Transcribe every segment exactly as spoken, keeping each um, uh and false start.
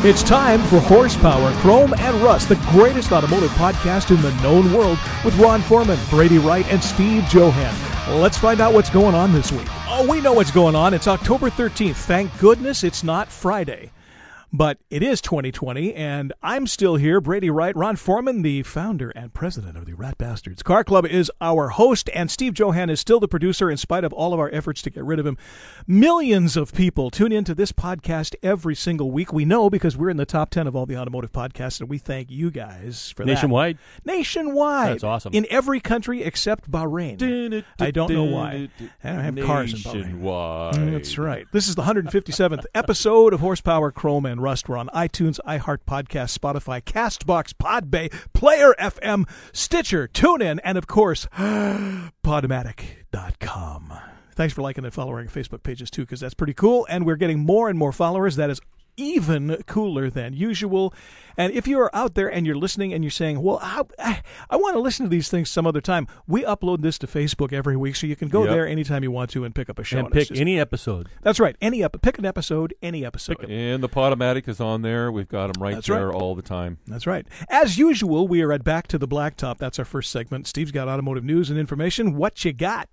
It's time for Horsepower, Chrome, and Rust, the greatest automotive podcast in the known world, with Ron Foreman, Brady Wright, and Steve Johan. Let's find out what's going on this week. Oh, we know what's going on. It's October thirteenth. Thank goodness it's not Friday. But it is twenty twenty, and I'm still here, Brady Wright. Ron Foreman, the founder and president of the Rat Bastards Car Club, is our host, and Steve Johan is still the producer in spite of all of our efforts to get rid of him. Millions of people tune into this podcast every single week. We know because we're in the top ten of all the automotive podcasts, and we thank you guys for Nationwide? that. Nationwide? Nationwide. That's awesome. In every country except Bahrain. I don't know why. I don't have cars in Bahrain. Nationwide. That's right. This is the one hundred fifty-seventh episode of Horsepower, Chrome, and Rust. We're on iTunes, iHeart Podcast, Spotify, CastBox, Podbay, Player F M, Stitcher, TuneIn, and of course, Podomatic dot com. Thanks for liking and following Facebook pages too, because that's pretty cool, and we're getting more and more followers. That is even cooler than usual. And if you are out there and you're listening and you're saying, well, I, I, I want to listen to these things some other time, we upload this to Facebook every week, so you can go Yep. there anytime you want to and pick up a show. And And it's pick just- any episode. That's right. Any ep- Pick an episode, any episode. And the Podomatic is on there. We've got them right That's there right. all the time. That's right. As usual, we are at Back to the Blacktop. That's our first segment. Steve's got automotive news and information. What you got?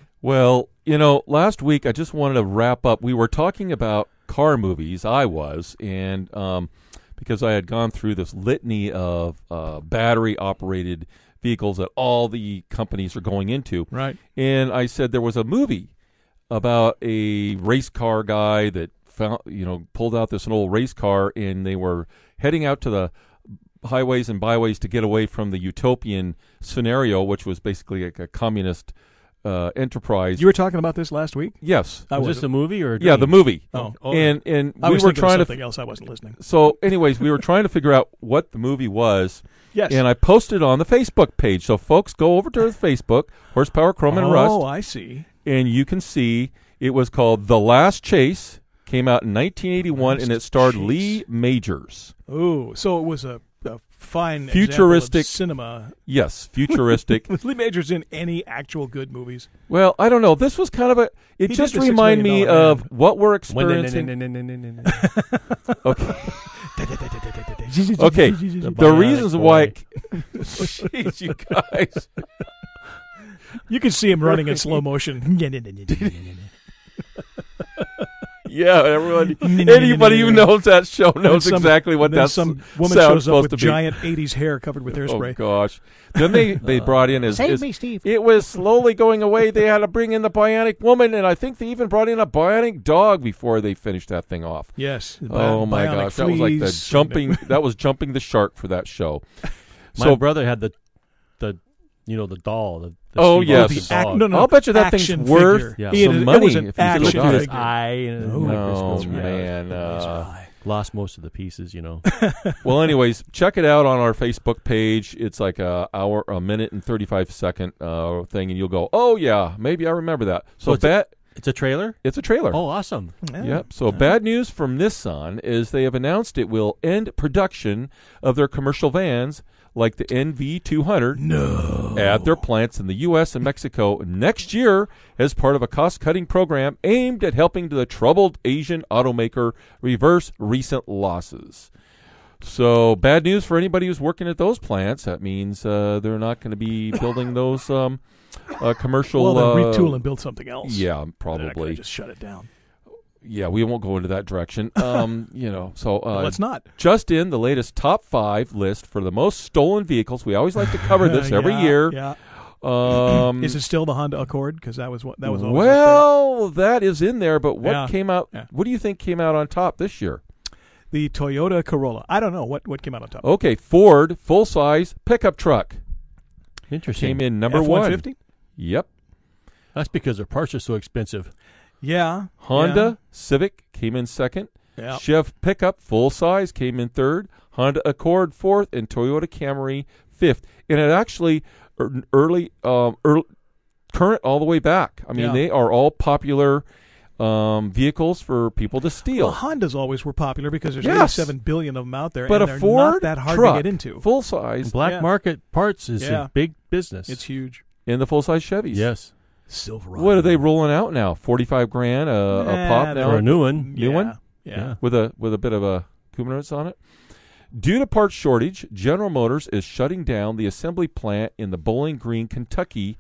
Well, you know, last week I just wanted to wrap up. We were talking about car movies. I was, and um, because I had gone through this litany of uh, battery-operated vehicles that all the companies are going into. Right. And I said there was a movie about a race car guy that found, you know, pulled out this old race car, and they were heading out to the highways and byways to get away from the utopian scenario, which was basically like a communist uh, enterprise. You were talking about this last week? Yes. I Was was this a movie or a Yeah, dream? the movie. Oh, oh. and and I we was were thinking trying of to. something else. I wasn't listening. So, anyways, we were trying to figure out what the movie was. Yes. And I posted on the Facebook page. So, folks, go over to the Facebook, Horsepower, Chrome, and Rust, Oh, I see. and you can see it was called The Last Chase. Came out in nineteen eighty-one, Last and it starred Chase. Lee Majors. Ooh, so it was a, a fine Futuristic- example of cinema. Yes, futuristic. Was Lee Majors in any actual good movies? Well, I don't know. This was kind of a. It He just did the six reminded million me dollar of man. what we're When- no, no, experiencing. no, no, no, no, no, no. Okay. Okay. The bionic reasons boy. why. Jeez, you guys. You can see him running in slow motion. Yeah, everyone. Anybody who knows that show knows Then some- exactly what then that some woman sounds shows up supposed with to be. giant eighties hair covered with Oh hairspray. gosh! Then they they brought in as, Save as me, Steve. it was slowly going away. They had to bring in the bionic woman, and I think they even brought in a bionic dog before they finished that thing off. Yes. the Oh my bionic gosh, that was like the fleas. jumping. That was jumping the shark for that show. My So brother had the, the, you know, the doll. The, the Oh, Steve yes. Austin The Ac- dog. no, no, I'll bet you that action thing's worth figure. Yeah. He some had- money It was an if you action look at His it. figure. eye and No. a Oh microscope. Yeah. man! Uh, Lost most of the pieces, you know. well, anyways, check it out on our Facebook page. It's like a hour, a minute and thirty-five second uh, thing, and you'll go, "Oh yeah, maybe I remember that." So So it's a- bad. It's a trailer? It's a trailer. Oh, awesome. Yeah. Yep. So bad news from Nissan is they have announced it will end production of their commercial vans like the N V two hundred No. at their plants in the U S and Mexico next year as part of a cost-cutting program aimed at helping the troubled Asian automaker reverse recent losses. So bad news for anybody who's working at those plants. That means uh, they're not going to be building those um, uh, commercial. Well, then uh, retool and build something else. Yeah, Then I probably. could've just shut it down. Yeah, we won't go into that direction. Um, you know, so uh, Let's not. just in the latest top five list for the most stolen vehicles. We always like to cover this every Yeah, year. Yeah. Um, Is it still the Honda Accord? Because that was what that was. Always well, that is in there. But what Yeah, came out? yeah. What do you think came out on top this year? the Toyota Corolla. I don't know what what came out on top. Okay, Ford full size pickup truck Interesting. came in number F one. one fifty. Yep. That's because their parts are so expensive. Yeah. Honda Civic came in second. Yeah. Chev pickup full size came in third. Honda Accord fourth, and Toyota Camry fifth. And it actually er- early, um, early, current all the way back. I mean, Yeah. they are all popular um, vehicles for people to steal. Well, Hondas always were popular because there's Yes. eighty-seven billion of them out there, but and a they're Ford not that hard truck, to get into. full size, Black Yeah. market parts is Yeah. a big business. It's huge. in the full size Chevys. Yes. Silverado. What are they rolling out now? Forty-five grand a, a Nah, pop they're- now For a new one. New yeah. one? Yeah. with a with a bit of a minutes on it. Due to part shortage, General Motors is shutting down the assembly plant in the Bowling Green, Kentucky,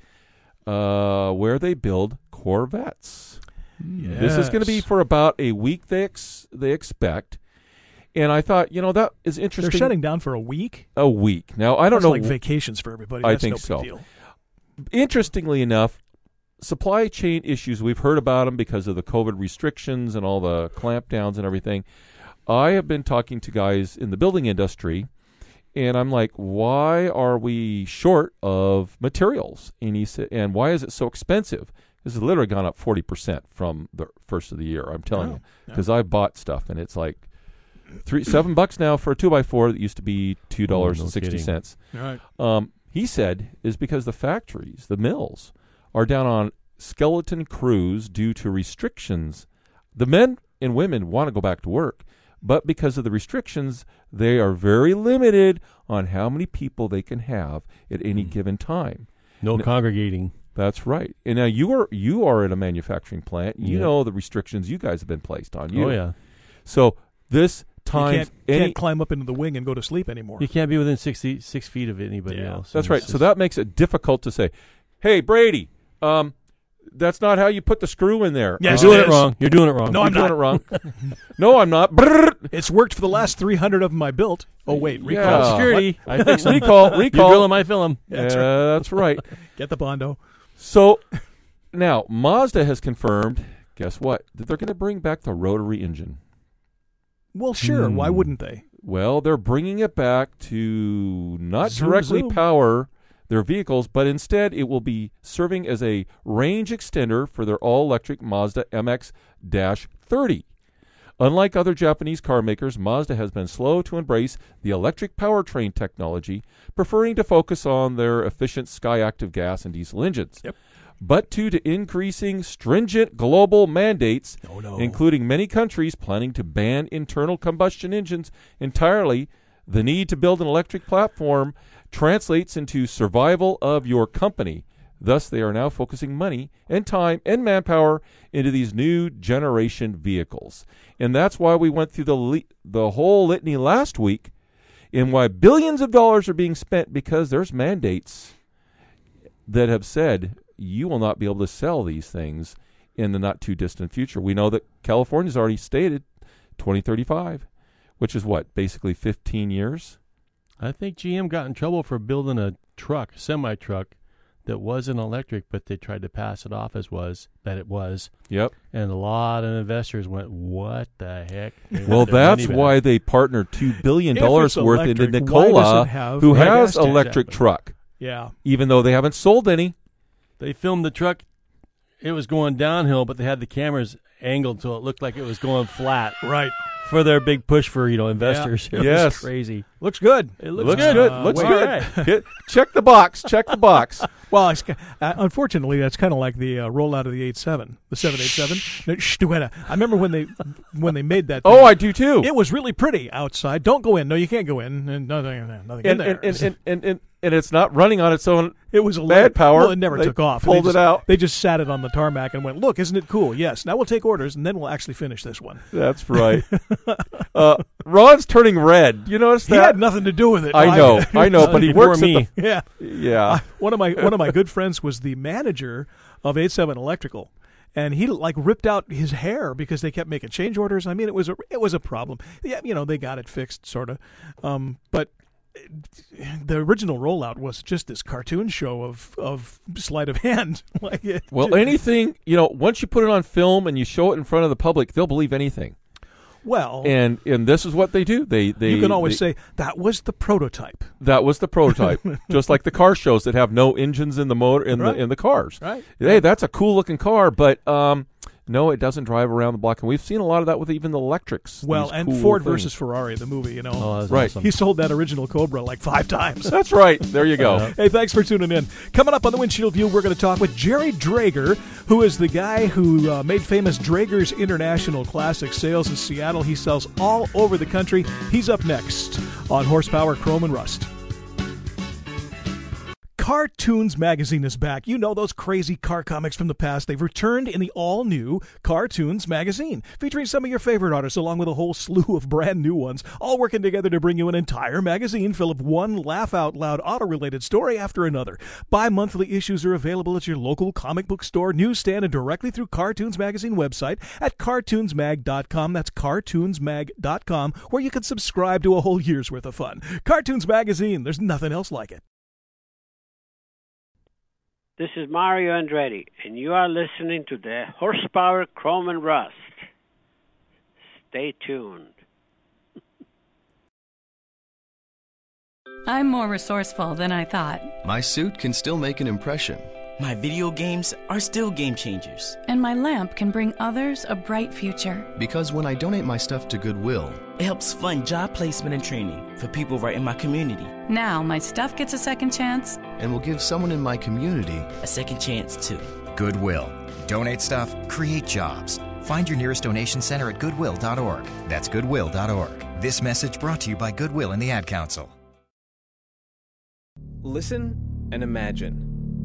uh, where they build Corvettes. Yes. This is going to be for about a week, they ex- they expect. And I thought, you know, that is interesting. They're shutting down for a week? A week. Now, I don't That's know. like vacations for everybody. I That's think no big so. Deal. Interestingly enough, supply chain issues, we've heard about them because of the COVID restrictions and all the clampdowns and everything. I have been talking to guys in the building industry, and I'm like, why are we short of materials? And he said, and why is it so expensive? This has literally gone up forty percent from the first of the year, I'm telling Oh, you, because I bought stuff, and it's like three, seven bucks now for a two by four that used to be two dollars and sixty cents. All right. Um, he said is because the factories, the mills, are down on skeleton crews due to restrictions. The men and women want to go back to work, but because of the restrictions, they are very limited on how many people they can have at any Mm. given time. No N- congregating. That's right. And now you are you are at a manufacturing plant. You Yeah. know the restrictions you guys have been placed on you. Oh, yeah. So this time, You can't, can't climb up into the wing and go to sleep anymore. You can't be within sixty, six feet of anybody Yeah. else. That's And right. it's So just- that makes it difficult to say, "Hey, Brady, um, that's not how you put the screw in there." Yes, You're Uh, doing it it is. wrong. You're doing it wrong. No, You're I'm doing not. it wrong. No, I'm not. Brrr. It's worked for the last three hundred of them I built. Oh, wait. Recall. Yeah. Call security. I fix them. recall, You recall. drill them, I fill them. That's Yeah, right. that's right. Get the Bondo. So now Mazda has confirmed. Guess what? That they're going to bring back the rotary engine. Well, sure. Hmm. Why wouldn't they? Well, they're bringing it back to not Zoom, directly zoom. power their vehicles, but instead it will be serving as a range extender for their all-electric Mazda M X thirty. Unlike other Japanese car makers, Mazda has been slow to embrace the electric powertrain technology, preferring to focus on their efficient Skyactiv gas and diesel engines. Yep. But due to increasing stringent global mandates, Oh, no. including many countries planning to ban internal combustion engines entirely, the need to build an electric platform translates into survival of your company. Thus, they are now focusing money and time and manpower into these new generation vehicles. And that's why we went through the li- the whole litany last week and why billions of dollars are being spent, because there's mandates that have said you will not be able to sell these things in the not too distant future. We know that California's already stated twenty thirty-five, which is what, basically fifteen years? I think G M got in trouble for building a truck, semi-truck, that wasn't electric, but they tried to pass it off as was, that it was. Yep. And a lot of investors went, what the heck? They Well, want their that's money back. why they partnered two billion If dollars it's worth into electric, why does Nikola, it have who gas has tank? electric Exactly. truck, Yeah. even though they haven't sold any. They filmed the truck. It was going downhill, but they had the cameras angled so it looked like it was going flat Right. for their big push for, you know, investors. It Yes. was crazy. Looks good. It looks, Looks good. good. Uh, Looks wait. good. All right. Hit, check the box. Check the box. Well, it's, uh, unfortunately, that's kind of like the uh, rollout of the eight seven, the seven eighty-seven. No, shh, Duetta. I remember when they when they made that. Oh, thing. I do too. It was really pretty outside. Don't go in. No, you can't go in. And nothing, nothing in and, there. and, and, and, and, and, and it's not running on its own. it was a bad lot- power. Well, it never They took off. pulled they just, it out. They just sat it on the tarmac and went, "Look, isn't it cool? Yes. Now we'll take orders, and then we'll actually finish this one." That's right. uh, Ron's turning red. You notice He that? had nothing to do with it. I know. I know. But he Before works me. at Yeah. the. Yeah. One of my one of my good friends was the manager of eighty-seven Electrical, and he like ripped out his hair because they kept making change orders. I mean, it was a it was a problem. Yeah, you know, they got it fixed, sort of, um, but the original rollout was just this cartoon show of of sleight of hand. like it, Well, anything, you know, once you put it on film and you show it in front of the public, they'll believe anything. well, And and this is what they do. They they you can always they- say that was the prototype, that was the prototype, just like the car shows that have no engines in the motor in Right. the in the cars. right? Hey, that's a cool looking car, but um, no, it doesn't drive around the block. And we've seen a lot of that with even the electrics. Well, these and cool Ford things. versus Ferrari, the movie. You know, Oh, that's Right. awesome. he sold that original Cobra like five times. That's right. There you go. Hey, thanks for tuning in. Coming up on the Windshield View, we're going to talk with Jerry Drager, who is the guy who uh, made famous Drager's International Classic Sales in Seattle. He sells all over the country. He's up next on Horsepower, Chrome, and Rust. Cartoons Magazine is back. You know those crazy car comics from the past. They've returned in the all-new Cartoons Magazine, featuring some of your favorite artists along with a whole slew of brand new ones, all working together to bring you an entire magazine full of one laugh-out-loud auto-related story after another. Bi-monthly issues are available at your local comic book store, newsstand, and directly through Cartoons Magazine website at cartoons mag dot com. That's cartoons mag dot com, where you can subscribe to a whole year's worth of fun. Cartoons Magazine, there's nothing else like it. This is Mario Andretti, and you are listening to the Horsepower, Chrome, and Rust. Stay tuned. I'm more resourceful than I thought. My suit can still make an impression. My video games are still game changers. And my lamp can bring others a bright future. Because when I donate my stuff to Goodwill, it helps fund job placement and training for people right in my community. Now my stuff gets a second chance. And will give someone in my community a second chance too. Goodwill. Donate stuff, create jobs. Find your nearest donation center at goodwill dot org. That's goodwill dot org. This message brought to you by Goodwill and the Ad Council. Listen and imagine.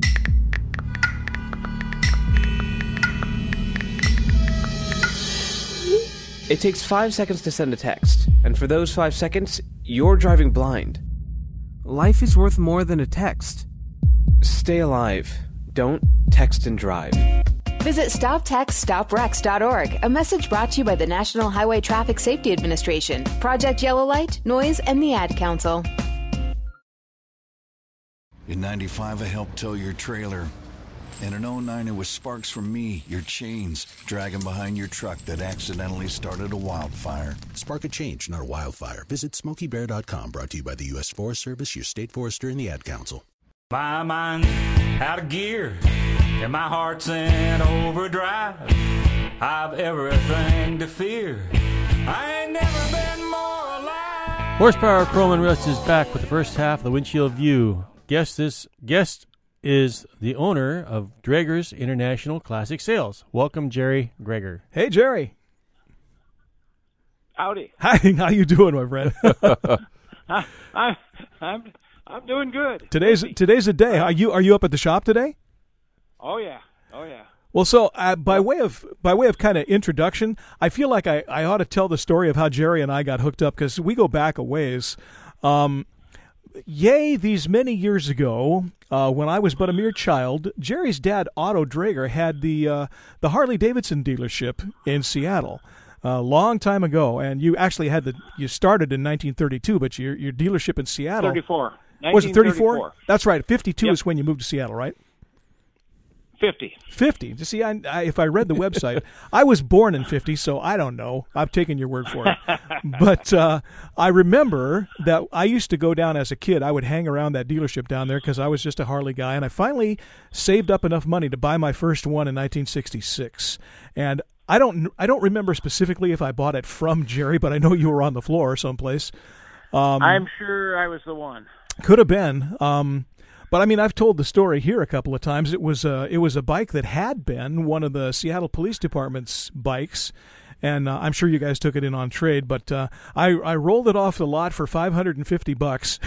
It takes five seconds to send a text, and for those five seconds, you're driving blind. Life is worth more than a text. Stay alive. Don't text and drive. Visit stop text stop wrecks dot org, a message brought to you by the National Highway Traffic Safety Administration, Project Yellow Light, Noise, and the Ad Council. In ninety-five, I helped tow your trailer. And in oh nine, it was sparks from me, your chains, dragging behind your truck that accidentally started a wildfire. Spark a change, not a wildfire. Visit smokey bear dot com, brought to you by the U S Forest Service, your state forester, and the Ad Council. My mind's out of gear, and my heart's in overdrive. I've everything to fear. I ain't never been more alive. Horsepower, Chrome, and Rust is back with the first half of the Windshield View. Guest this guest is the owner of Draeger's International Classic Sales. Welcome, Jerry Draeger. Hey, Jerry. Howdy. Hi, how you doing, my friend? I, I, I'm I'm doing good. Today's today's a day. Are you are you up at the shop today? Oh yeah, oh yeah. Well, so uh, by way of by way of kind of introduction, I feel like I, I ought to tell the story of how Jerry and I got hooked up, because we go back a ways. Um, Yay, these many years ago, uh, when I was but a mere child, Jerry's dad, Otto Draeger, had the uh, the Harley-Davidson dealership in Seattle a long time ago. And you actually had the you started in nineteen thirty-two, but your your dealership in Seattle. thirty-four. Was it thirty-four? That's right. fifty-two Yep. is when you moved to Seattle, right? fifty. fifty. You see, I, I, if I read the website, I was born in fifty, so I don't know. I've taken your word for it. But uh, I remember that I used to go down as a kid. I would hang around that dealership down there because I was just a Harley guy, and I finally saved up enough money to buy my first one in nineteen sixty-six. And I don't, I don't remember specifically if I bought it from Jerry, but I know you were on the floor someplace. Um, I'm sure I was the one. Could have been. Um, But I mean, I've told the story here a couple of times. It was a it was a bike that had been one of the Seattle Police Department's bikes, and uh, I'm sure you guys took it in on trade. But uh, I I rolled it off the lot for five hundred fifty bucks,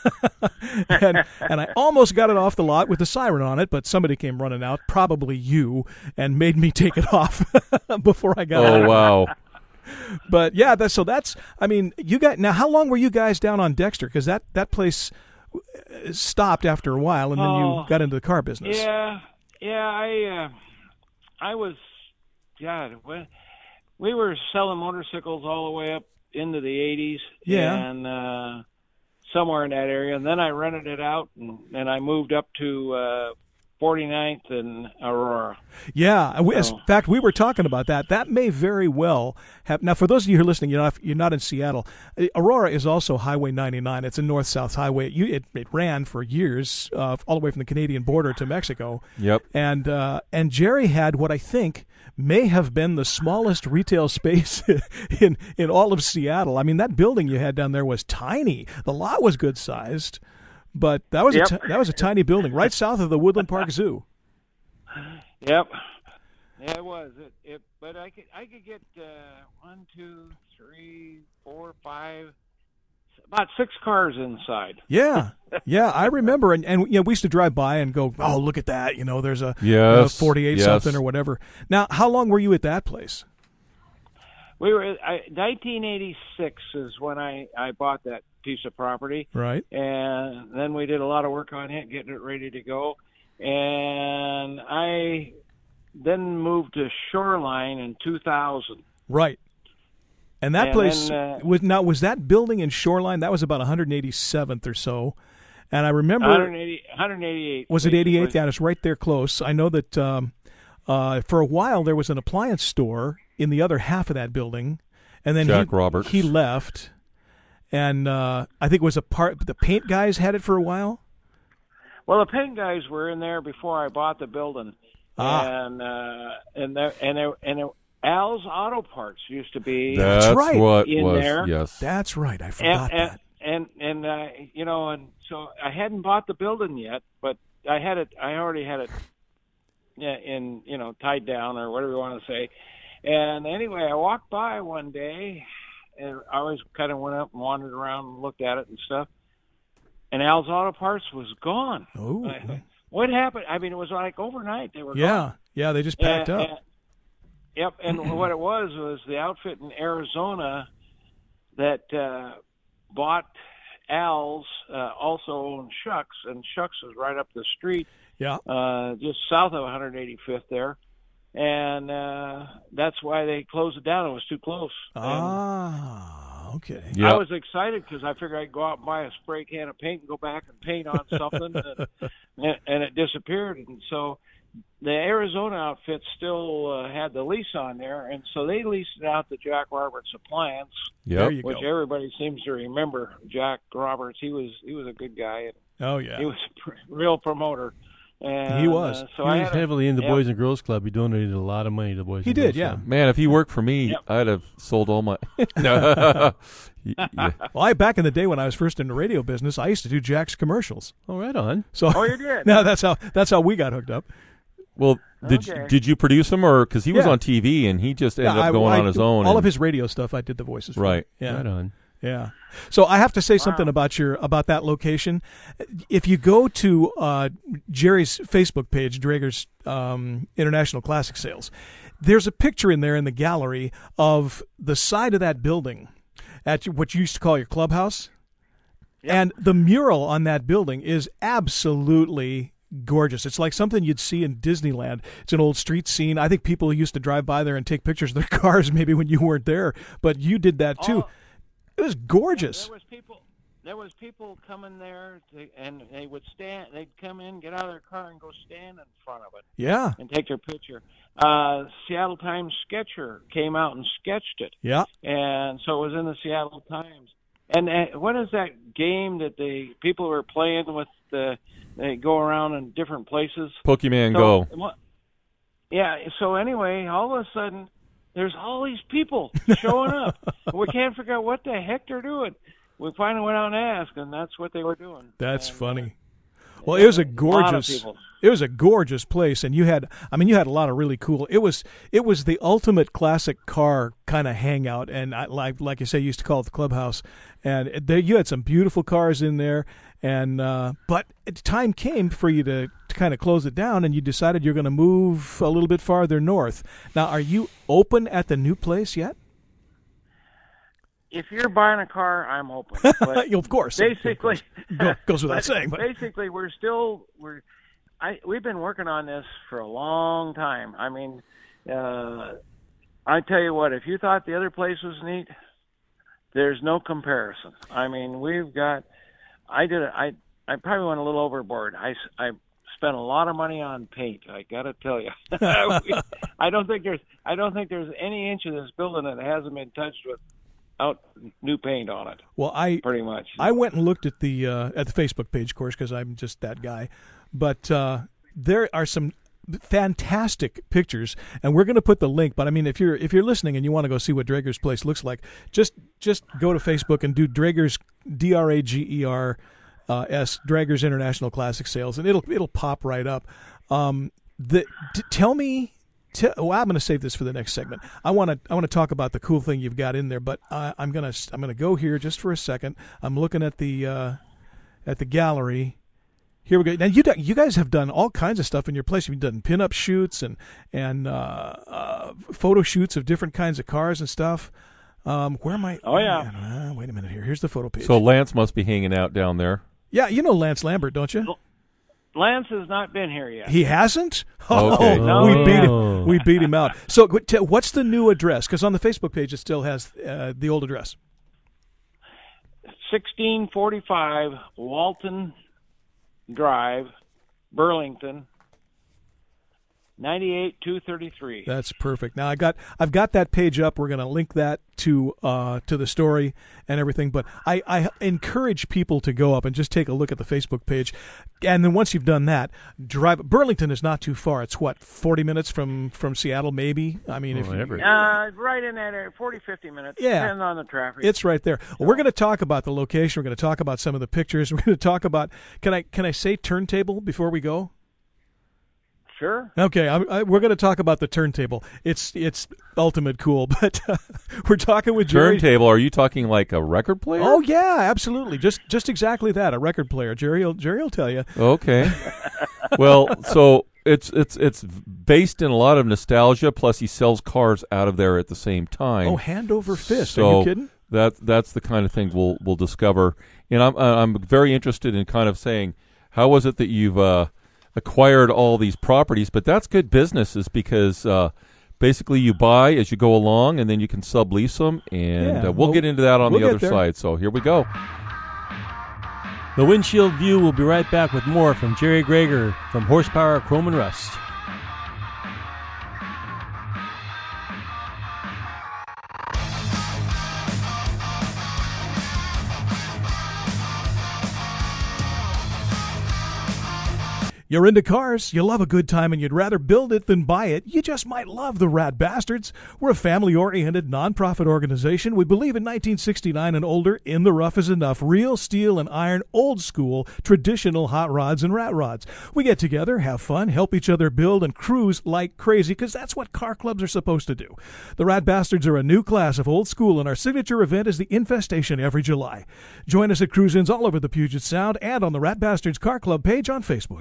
and and I almost got it off the lot with the siren on it, but somebody came running out, probably you, and made me take it off before I got. Oh out. wow! But yeah, that's, so that's I mean, you got now. How long were you guys down on Dexter? Because that that place stopped after a while, and then Oh, you got into the car business. Yeah, yeah. I uh, I was, God, when we were selling motorcycles all the way up into the eighties. Yeah. And uh, somewhere in that area, and then I rented it out, and, and I moved up to uh, forty-ninth and Aurora. Yeah, we- as- So- in fact, we were talking about that. That may very well have. Now, for those of you who are listening, you're not, you're not in Seattle. Uh, Aurora is also Highway ninety-nine. It's a north-south highway. You, it, it ran for years, uh, all the way from the Canadian border to Mexico. Yep. And uh, and Jerry had what I think may have been the smallest retail space in in all of Seattle. I mean, that building you had down there was tiny. The lot was good sized, but that was Yep. a t- that was a tiny building right south of the Woodland Park Zoo. Yep. Yeah, it was. It, it, but I could I could get uh, one, two, three, four, five, about six cars inside. Yeah, yeah, I remember, and, and you know, we used to drive by and go, "Oh, look at that!" You know, there's a Yes, you know, forty-eight yes. something or whatever. Now, how long were you at that place? We were I, nineteen eighty-six is when I I bought that piece of property, Right. and then we did a lot of work on it, getting it ready to go, and I then moved to Shoreline in two thousand. Right. And that And place then, uh, was now was that building in Shoreline? That was about one hundred eighty-seventh or so. And I remember one eighty, one eighty-eight. was it eighty-eighth? basically. Yeah, it's right there close. I know that um, uh, for a while there was an appliance store in the other half of that building, and then Jack he, Roberts. he left, and uh, I think it was a part. The paint guys had it for a while. Well, the paint guys were in there before I bought the building, Ah. and uh, and there and there and there, Al's Auto Parts used to be That's right. what in was, there. yes. That's right. I forgot and, that. and and and uh, you know, and so I hadn't bought the building yet, but I had it. I already had it, yeah, in you know tied down or whatever you want to say. And anyway, I walked by one day, and I always kind of went up and wandered around and looked at it and stuff. And Al's Auto Parts was gone. Oh, I- what happened? I mean, it was like overnight they were yeah, gone. yeah. They just packed And- up. and- Yep, and what it was was the outfit in Arizona that uh, bought Al's uh, also owned Shucks, and Shucks is right up the street, Yeah. uh, just south of one eighty-fifth there, and uh, that's why they closed it down. It was too close. Ah, okay. And I was excited because I figured I'd go out and buy a spray can of paint and go back and paint on something, and, and, and it disappeared, and so. The Arizona outfit still uh, had the lease on there, and so they leased it out to Jack Roberts Appliance, Yep. There you which go. everybody seems to remember. Jack Roberts, he was he was a good guy, and Oh yeah. he was a pr- real promoter. And, He was. Uh, so he I was had a- heavily in the yeah. Boys and Girls Club. He donated a lot of money to the Boys He and did, Girls yeah. Club. Man, if he worked for me, Yep. I'd have sold all my. No. Yeah. Well, I back in the day when I was first in the radio business, I used to do Jack's commercials. Oh, right on. So Oh, you did? no, that's how that's how we got hooked up. Well, did Okay. you, did you produce him, or because he was Yeah. on T V and he just ended Yeah, I- up going I- on his own? All and- of his radio stuff, I did the voices for. Right. Yeah. Right on. Yeah. So I have to say something about your about that location. If you go to uh, Jerry's Facebook page, Draeger's um, International Classic Sales, there's a picture in there in the gallery of the side of that building at what you used to call your clubhouse. And the mural on that building is absolutely gorgeous. It's like something you'd see in Disneyland. It's an old street scene. I think people used to drive by there and take pictures of their cars maybe when you weren't there, but you did that too. Oh. It was gorgeous. There was people. There was people coming there, to, and they would stand. They'd come in, get out of their car, and go stand in front of it. Yeah. And take their picture. Uh, Seattle Times Sketcher came out and sketched it. Yeah. And so it was in the Seattle Times. And uh, what is that game that the people were playing with? The they go around in different places. Pokemon So- Go. well, Yeah. So anyway, all of a sudden, there's all these people showing up. We can't figure out what the heck they're doing. We finally went out and asked, and that's what they were doing. That's And, funny. Well, it was a lot of gorgeous. people. It was a gorgeous place, and you had. I mean, you had a lot of really cool. It was. It was the ultimate classic car kind of hangout, and I, like like you say, you used to call it the clubhouse. And there, you had some beautiful cars in there, and uh, but time came for you to, to kind of close it down, and you decided you're going to move a little bit farther north. Now, are you open at the new place yet? If you're buying a car, I'm open. But Of course. Basically, Go- goes without but saying, but- basically, we're still we're. I we've been working on this for a long time. I mean, uh, I tell you what, if you thought the other place was neat, there's no comparison. I mean, we've got. I did. A, I I probably went a little overboard. I I spent a lot of money on paint. I got to tell you, I don't think there's I don't think there's any inch of this building that hasn't been touched with. Out new paint on it. Well, I pretty much. I went and looked at the uh, at the Facebook page, of course, because I'm just that guy. But uh, there are some fantastic pictures, and we're going to put the link. But I mean, if you're if you're listening and you want to go see what Draeger's place looks like, just just go to Facebook and do Draeger's D R A G E R uh, S Draeger's International Classic Sales, and it'll it'll pop right up. Um, the t- tell me. T- well, I'm going to save this for the next segment. I want to I want to talk about the cool thing you've got in there, but uh, I'm going to I'm going to go here just for a second. I'm looking at the uh, at the gallery. Here we go. Now you do, you guys have done all kinds of stuff in your place. You've done pinup shoots and and uh, uh, photo shoots of different kinds of cars and stuff. Um, where am I? Oh yeah. Uh, wait a minute here. Here's the photo page. So Lance must be hanging out down there. Yeah, you know Lance Lambert, don't you? Lance has not been here yet. He hasn't? Oh, Okay. No, we he beat hasn't. him. We beat him out. So, t- what's the new address? Because on the Facebook page, it still has uh, the old address. sixteen forty-five Walton Drive, Burlington, ninety-eight two thirty-three. That's perfect. Now I got I've got that page up. We're going to link that to uh, to the story and everything. But I, I encourage people to go up and just take a look at the Facebook page, and then once you've done that, drive. Burlington is not too far. It's what forty minutes from, from Seattle, maybe. I mean, Oh, if you, whatever. Uh, right in that area, forty, fifty minutes, Yeah. depending on the traffic. it's right there. Well, we're going to talk about the location. We're going to talk about some of the pictures. We're going to talk about. Can I can I say turntable before we go? Sure. Okay, I, I, we're going to talk about the turntable. It's it's ultimate cool, but uh, we're talking with Jerry. Turntable, are you talking like a record player? Oh yeah, absolutely. Just just exactly that. A record player. Jerry will, Jerry will tell you. Okay. Well, so it's it's it's based in a lot of nostalgia. Plus, he sells cars out of there at the same time. Oh, hand over fist. So Are you kidding? That that's the kind of thing we'll we'll discover. And I'm I'm very interested in kind of saying, how was it that you've uh, acquired all these properties? But that's good business, is because uh, basically you buy as you go along, and then you can sublease them. And Yeah, uh, we'll well, get into that on we'll the get other there. side. So here we go. The Windshield View will be right back with more from Jerry Greger from Horsepower, Chrome and Rust. You're into cars, you love a good time, and you'd rather build it than buy it. You just might love the Rat Bastards. We're a family-oriented, nonprofit organization. We believe in nineteen sixty-nine and older, in the rough is enough. Real steel and iron, old school, traditional hot rods and rat rods. We get together, have fun, help each other build, and cruise like crazy, because that's what car clubs are supposed to do. The Rat Bastards are a new class of old school, and our signature event is the Infestation every July. Join us at cruise-ins all over the Puget Sound and on the Rat Bastards Car Club page on Facebook.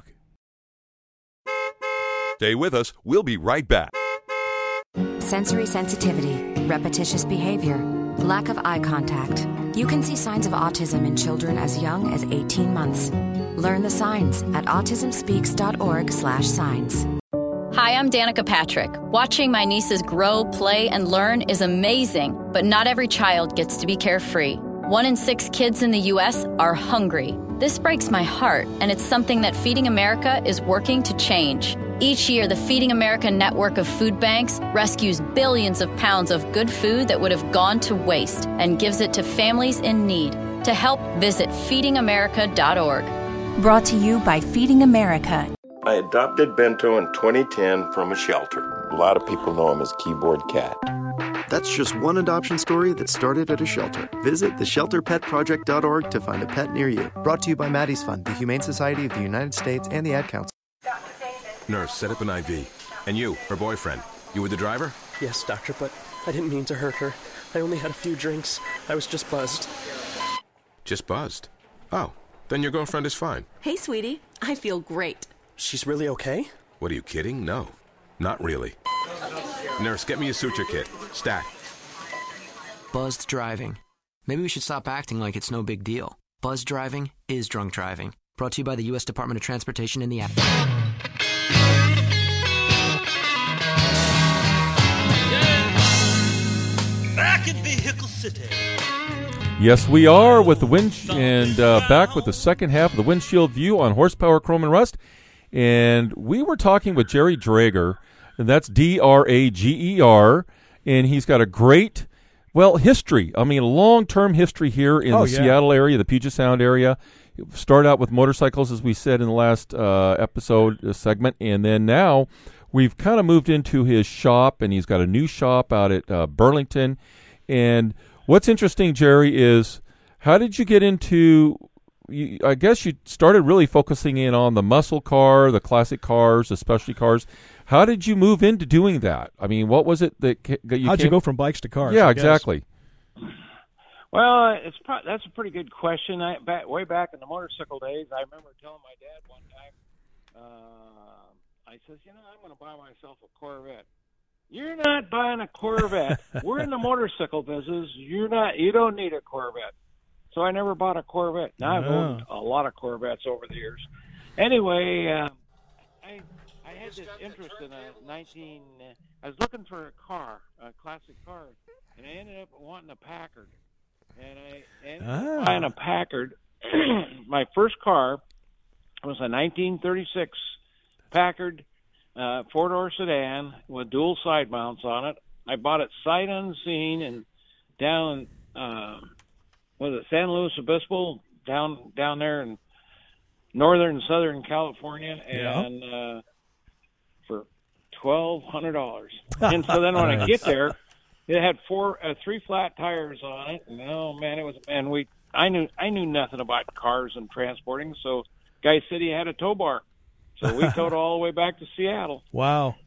Stay with us. We'll be right back. Sensory sensitivity, repetitious behavior, lack of eye contact. You can see signs of autism in children as young as eighteen months. Learn the signs at autismspeaks.org slash signs. Hi, I'm Danica Patrick. Watching my nieces grow, play, and learn is amazing, but not every child gets to be carefree. One in six kids in the U S are hungry. This breaks my heart, and it's something that Feeding America is working to change. Each year, the Feeding America network of food banks rescues billions of pounds of good food that would have gone to waste and gives it to families in need. To help, visit feeding america dot org. Brought to you by Feeding America. I adopted Bento in twenty ten from a shelter. A lot of people know him as Keyboard Cat. That's just one adoption story that started at a shelter. Visit the shelter pet project dot org to find a pet near you. Brought to you by Maddie's Fund, the Humane Society of the United States, and the Ad Council. Nurse, set up an I V. And you, her boyfriend, you were the driver? Yes, doctor, but I didn't mean to hurt her. I only had a few drinks. I was just buzzed. Just buzzed? Oh, then your girlfriend is fine. Hey, sweetie. I feel great. She's really okay? What, are you kidding? No, not really. Nurse, get me a suture kit. Stat. Buzzed driving. Maybe we should stop acting like it's no big deal. Buzzed driving is drunk driving. Brought to you by the U S Department of Transportation and the app. Back in Vehicle City. Yes, we are with the wind and uh, back with the second half of the Windshield View on Horsepower, Chrome and Rust. And we were talking with Jerry Drager, and that's D R A G E R, and he's got a great, well, history. I mean, long-term history here in Oh, the yeah. Seattle area, the Puget Sound area. Start out with motorcycles, as we said in the last uh, episode uh, segment, and then now we've kind of moved into his shop, and he's got a new shop out at uh, Burlington. And what's interesting, Jerry, is how did you get into you, I guess you started really focusing in on the muscle car, the classic cars, the specialty cars. How did you move into doing that? I mean, what was it that ca- you How'd came... you go from bikes to cars? Yeah, I guess? exactly. Well, it's pro- that's a pretty good question. I, back, way back in the motorcycle days, I remember telling my dad one time, uh, I says, you know, I'm going to buy myself a Corvette. You're not buying a Corvette. We're in the motorcycle business. You're not. You don't need a Corvette. So I never bought a Corvette. Now I've Oh. owned a lot of Corvettes over the years. Anyway, uh, I I had this interest in a nineteen. Uh, I was looking for a car, a classic car, and I ended up wanting a Packard. And I ended Ah. up buying a Packard. My first car was a nineteen thirty-six Packard uh, four-door sedan with dual side mounts on it. I bought it sight unseen and down, uh, was it San Luis Obispo, down down there in northern Southern California, Yeah. and uh, for twelve hundred dollars. And so then when I get there, it had four, uh, three flat tires on it, and oh man, it was. And we, I knew, I knew nothing about cars and transporting, so guy said he had a tow bar, so we towed all the way back to Seattle. Wow.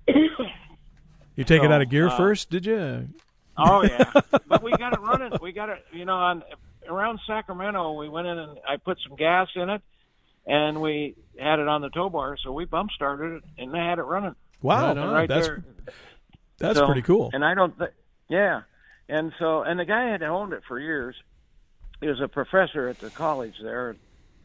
You take it So, out of gear uh, first, did you? Oh yeah, but we got it running. We got it, you know, on around Sacramento. We went in and I put some gas in it, and we had it on the tow bar. So we bump started it, and they had it running. Wow, And right that's there. that's So- pretty cool. And I don't, th- yeah, and so and the guy had owned it for years. He was a professor at the college there,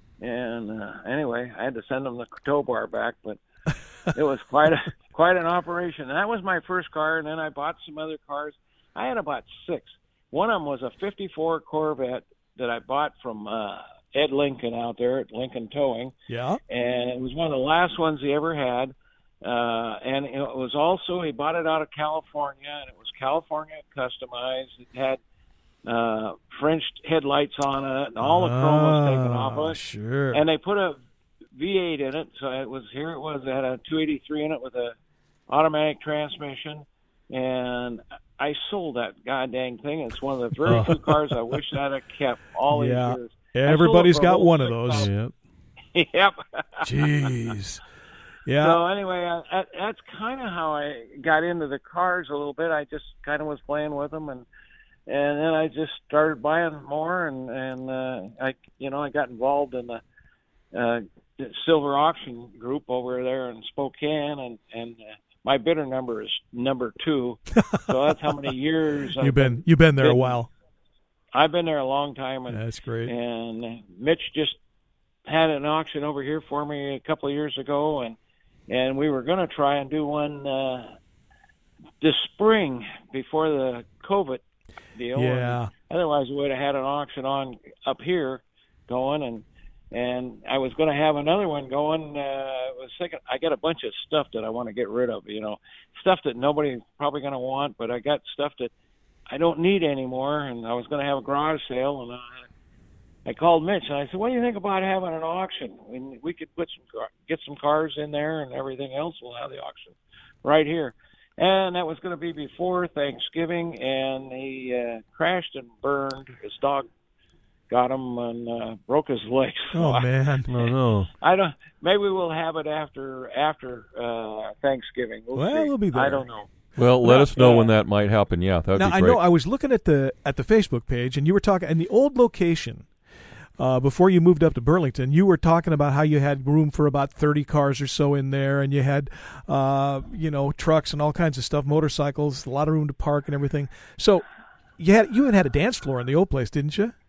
and uh, anyway, I had to send him the tow bar back, but it was quite a quite an operation. And that was my first car, and then I bought some other cars. I had about six. One of them was a fifty-four Corvette that I bought from uh, Ed Lincoln out there at Lincoln Towing. Yeah. And it was one of the last ones he ever had. Uh, and it was also, he bought it out of California, and it was California customized. It had uh, French headlights on it, and all the chrome was taken off of it. Sure. And they put a V eight in it, so it was, here it was, it had a two eighty-three in it with a automatic transmission. And I sold that goddamn thing. It's one of the very few cars I wish I'd have kept all these Yeah. years. Everybody's I sold it for a got whole one of six those. thousand. Yep. Yep. Jeez. Yeah. So anyway, I, that, that's kind of how I got into the cars a little bit. I just kind of was playing with them, and and then I just started buying more, and and uh, I you know I got involved in the uh, silver auction group over there in Spokane, and and uh, my bidder number is number two. So that's how many years You've I've been you've been there a been- while. I've been there a long time, and That's great. And uh, Mitch just had an auction over here for me a couple of years ago, and and we were going to try and do one uh, this spring before the COVID deal. Yeah. And otherwise, we would have had an auction on up here going, and and I was going to have another one going. Uh, I was thinking I got a bunch of stuff that I want to get rid of. You know, stuff that nobody's probably going to want, but I got stuff that I don't need anymore, and I was going to have a garage sale, and I, I called Mitch, and I said, what do you think about having an auction? We, we could put some car, get some cars in there, and everything else. We'll have the auction right here. And that was going to be before Thanksgiving, and he uh, crashed and burned. His dog got him and uh, broke his legs. Oh man. No, no. I don't. Maybe we'll have it after after uh, Thanksgiving. We'll, Well, see. we'll be there. I don't know. Well, let Yeah, us know yeah. when that might happen. Yeah, that would Now be I great. know I was looking at the at the Facebook page, and you were talking, and the old location uh, before you moved up to Burlington, you were talking about how you had room for about thirty cars or so in there, and you had uh, you know trucks and all kinds of stuff, motorcycles, a lot of room to park and everything. So you had you had had a dance floor in the old place, didn't you?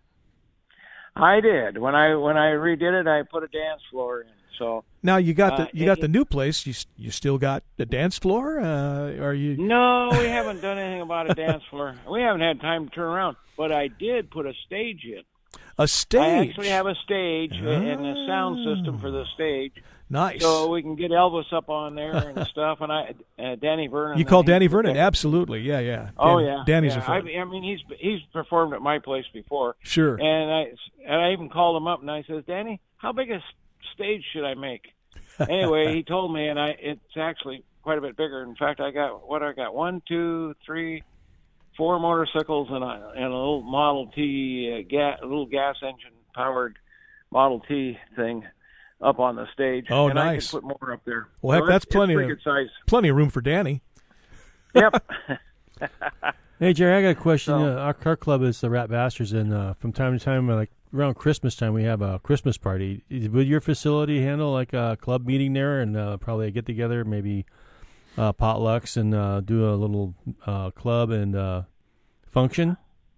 I did. When I when I redid it, I put a dance floor in. So Now you got Uh, the you got it- the new place. You s- you still got the dance floor? Uh, are you? no, we haven't done anything about a dance floor. We haven't had time to turn around. But I did put a stage in. A stage. I actually have a stage and a sound system for the stage. Nice. So we can get Elvis up on there and stuff. And I, uh, Danny Vernon. You call he- Danny Vernon? Absolutely. Yeah, yeah. Oh Dan- yeah, Danny's yeah. a friend. I, I mean, he's he's performed at my place before. Sure. And I and I even called him up and I says, Danny, how big a s- stage should I make? Anyway, he told me, and I it's actually quite a bit bigger. In fact, I got what I got one, two, three, four motorcycles and a and a little Model T uh, gas, a little gas engine powered Model T thing up on the stage. Oh, and nice. I can put more up there. Well, heck, So that's it's, plenty it's of pretty good size. plenty of room for Danny. Yep. Hey, Jerry, I got a question. So- uh, our car club is the Rat Bastards, and uh, from time to time, uh, like around Christmas time, we have a Christmas party. Is- Would your facility handle like a club meeting there and uh, probably a get-together, maybe uh, potlucks, and uh, do a little uh, club and uh, function?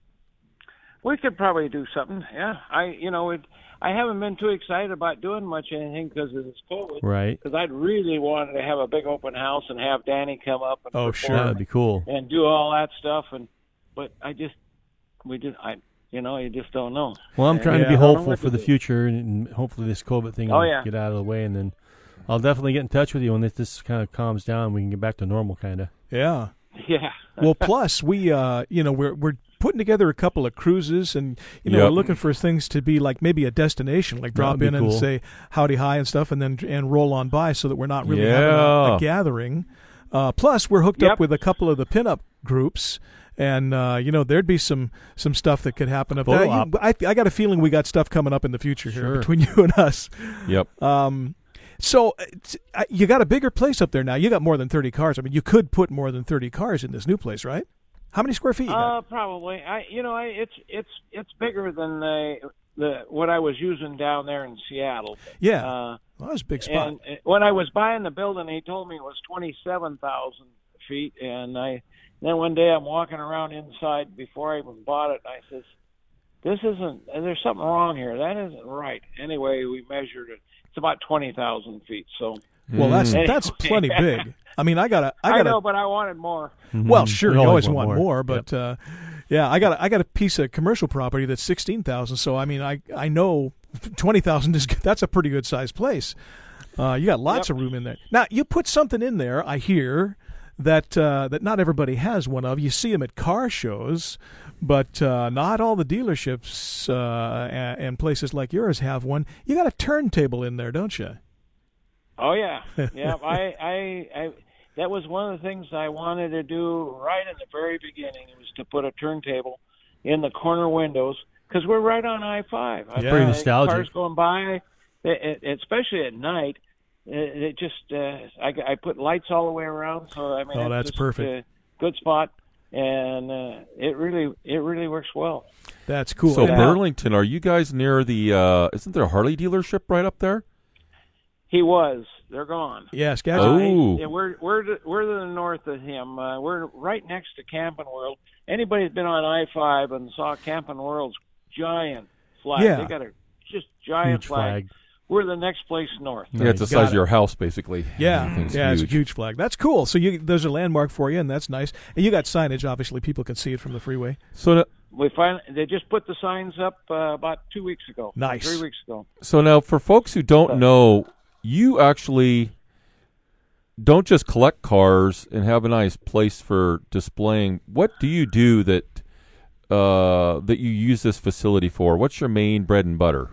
We could probably do something. Yeah, I you know it. I haven't been too excited about doing much anything because of this COVID. Right. Because I'd really wanted to have a big open house and have Danny come up and Oh, perform sure. That'd be cool. and do all that stuff. And but I just we just I you know you just don't know. Well, I'm And trying to I be don't know hopeful what for to the do. future, and hopefully this COVID thing Oh, will yeah. get out of the way, and then I'll definitely get in touch with you when this, this kind of calms down. We can get back to normal, kind of. Yeah. Yeah. Well, plus we, uh, you know, we're we're putting together a couple of cruises, and you know, Yep. we're looking for things to be like maybe a destination, like drop That'd in be and cool. say howdy hi and stuff, and then and roll on by, so that we're not really having a, a Yeah. gathering. Uh, plus, we're hooked Yep. up with a couple of the pinup groups. And uh, you know, there'd be some, some stuff that could happen up there. Photo You- op. I, I got a feeling we got stuff coming up in the future here Sure. between you and us. Yep. Um, so it's, uh, you got a bigger place up there now. You got more than thirty cars. I mean, you could put more than thirty cars in this new place, right? How many square feet you got? Uh, probably. I, you know, I, it's it's it's bigger than the the what I was using down there in Seattle. Yeah, Uh, well, that was a big spot. and uh, when I was buying the building, he told me it was twenty-seven thousand feet, and I then one day I'm walking around inside before I even bought it. And I says, "This isn't. There's something wrong here. That isn't right." Anyway, we measured it. It's about twenty thousand feet. So. Well, that's Anyway. that's plenty big. I mean, I got a, I I got know, a. but I wanted more. Well, sure, You you always always want want more. more, but uh, yeah, I got a, I got a piece of commercial property that's sixteen thousand. So I mean, I I know twenty thousand is that's a pretty good sized place. Uh, you got lots Yep. of room in there. Now you put something in there. I hear that uh, that not everybody has one of. You see them at car shows, but uh, not all the dealerships uh, and, and places like yours have one. You got a turntable in there, don't you? Oh yeah, yeah. I, I, I, that was one of the things I wanted to do right in the very beginning. Was to put a turntable in the corner windows because we're right on I five. Yeah. Pretty nostalgic. Cars going by, it, it, especially at night. It, it just, uh, I, I put lights all the way around. So I mean, Oh, it's that's just perfect. A good spot, and uh, it really, it really works well. That's cool. So And- Burlington, are you guys near the? Uh, isn't there a Harley dealership right up there? He was. They're gone. Yeah, Skagit. Oh. Yeah, we're we're to, we're to the north of him. Uh, we're right next to Camping World. Anybody who's been on I five and saw Camping World's giant flag, Yeah. they got a just giant Huge flag. flag. We're the next place north. Yeah, it's the Got size of it. your house, basically. Yeah, Everything's yeah, it's a huge. huge flag. That's cool. So you, there's a landmark for you, and that's nice. And you got signage. Obviously, people can see it from the freeway. So, no- We find they just put the signs up uh, about two weeks ago. Nice. Three weeks ago. so now for folks who don't know, you actually don't just collect cars and have a nice place for displaying. What do you do that uh, that you use this facility for? What's your main bread and butter?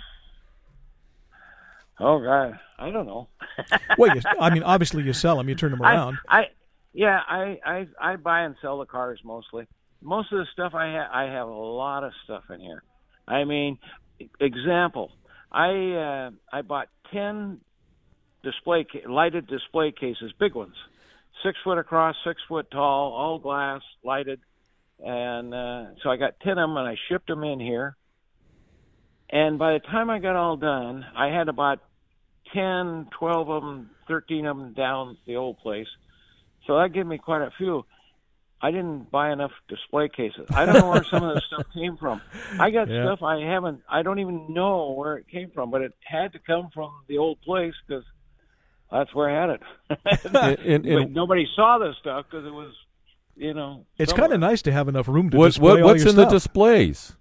Oh God, I don't know. Well, you, I mean, obviously you sell them, you turn them around. I, I yeah, I, I I buy and sell the cars mostly. Most of the stuff I have, I have a lot of stuff in here. I mean, example, I uh, I bought ten display ca- lighted display cases, big ones, six foot across, six foot tall, all glass, lighted, and uh, so I got ten of them, and I shipped them in here. And by the time I got all done, I had about ten, twelve of them, thirteen of them down the old place. So that gave me quite a few. I didn't buy enough display cases. I don't know where some of this stuff came from. I got Yeah. stuff I haven't, I don't even know where it came from, but it had to come from the old place because that's where I had it. And- and- But nobody saw this stuff because it was, you know. It's somewhere. kind of nice to have enough room to What, display what all what's your in the stuff. displays?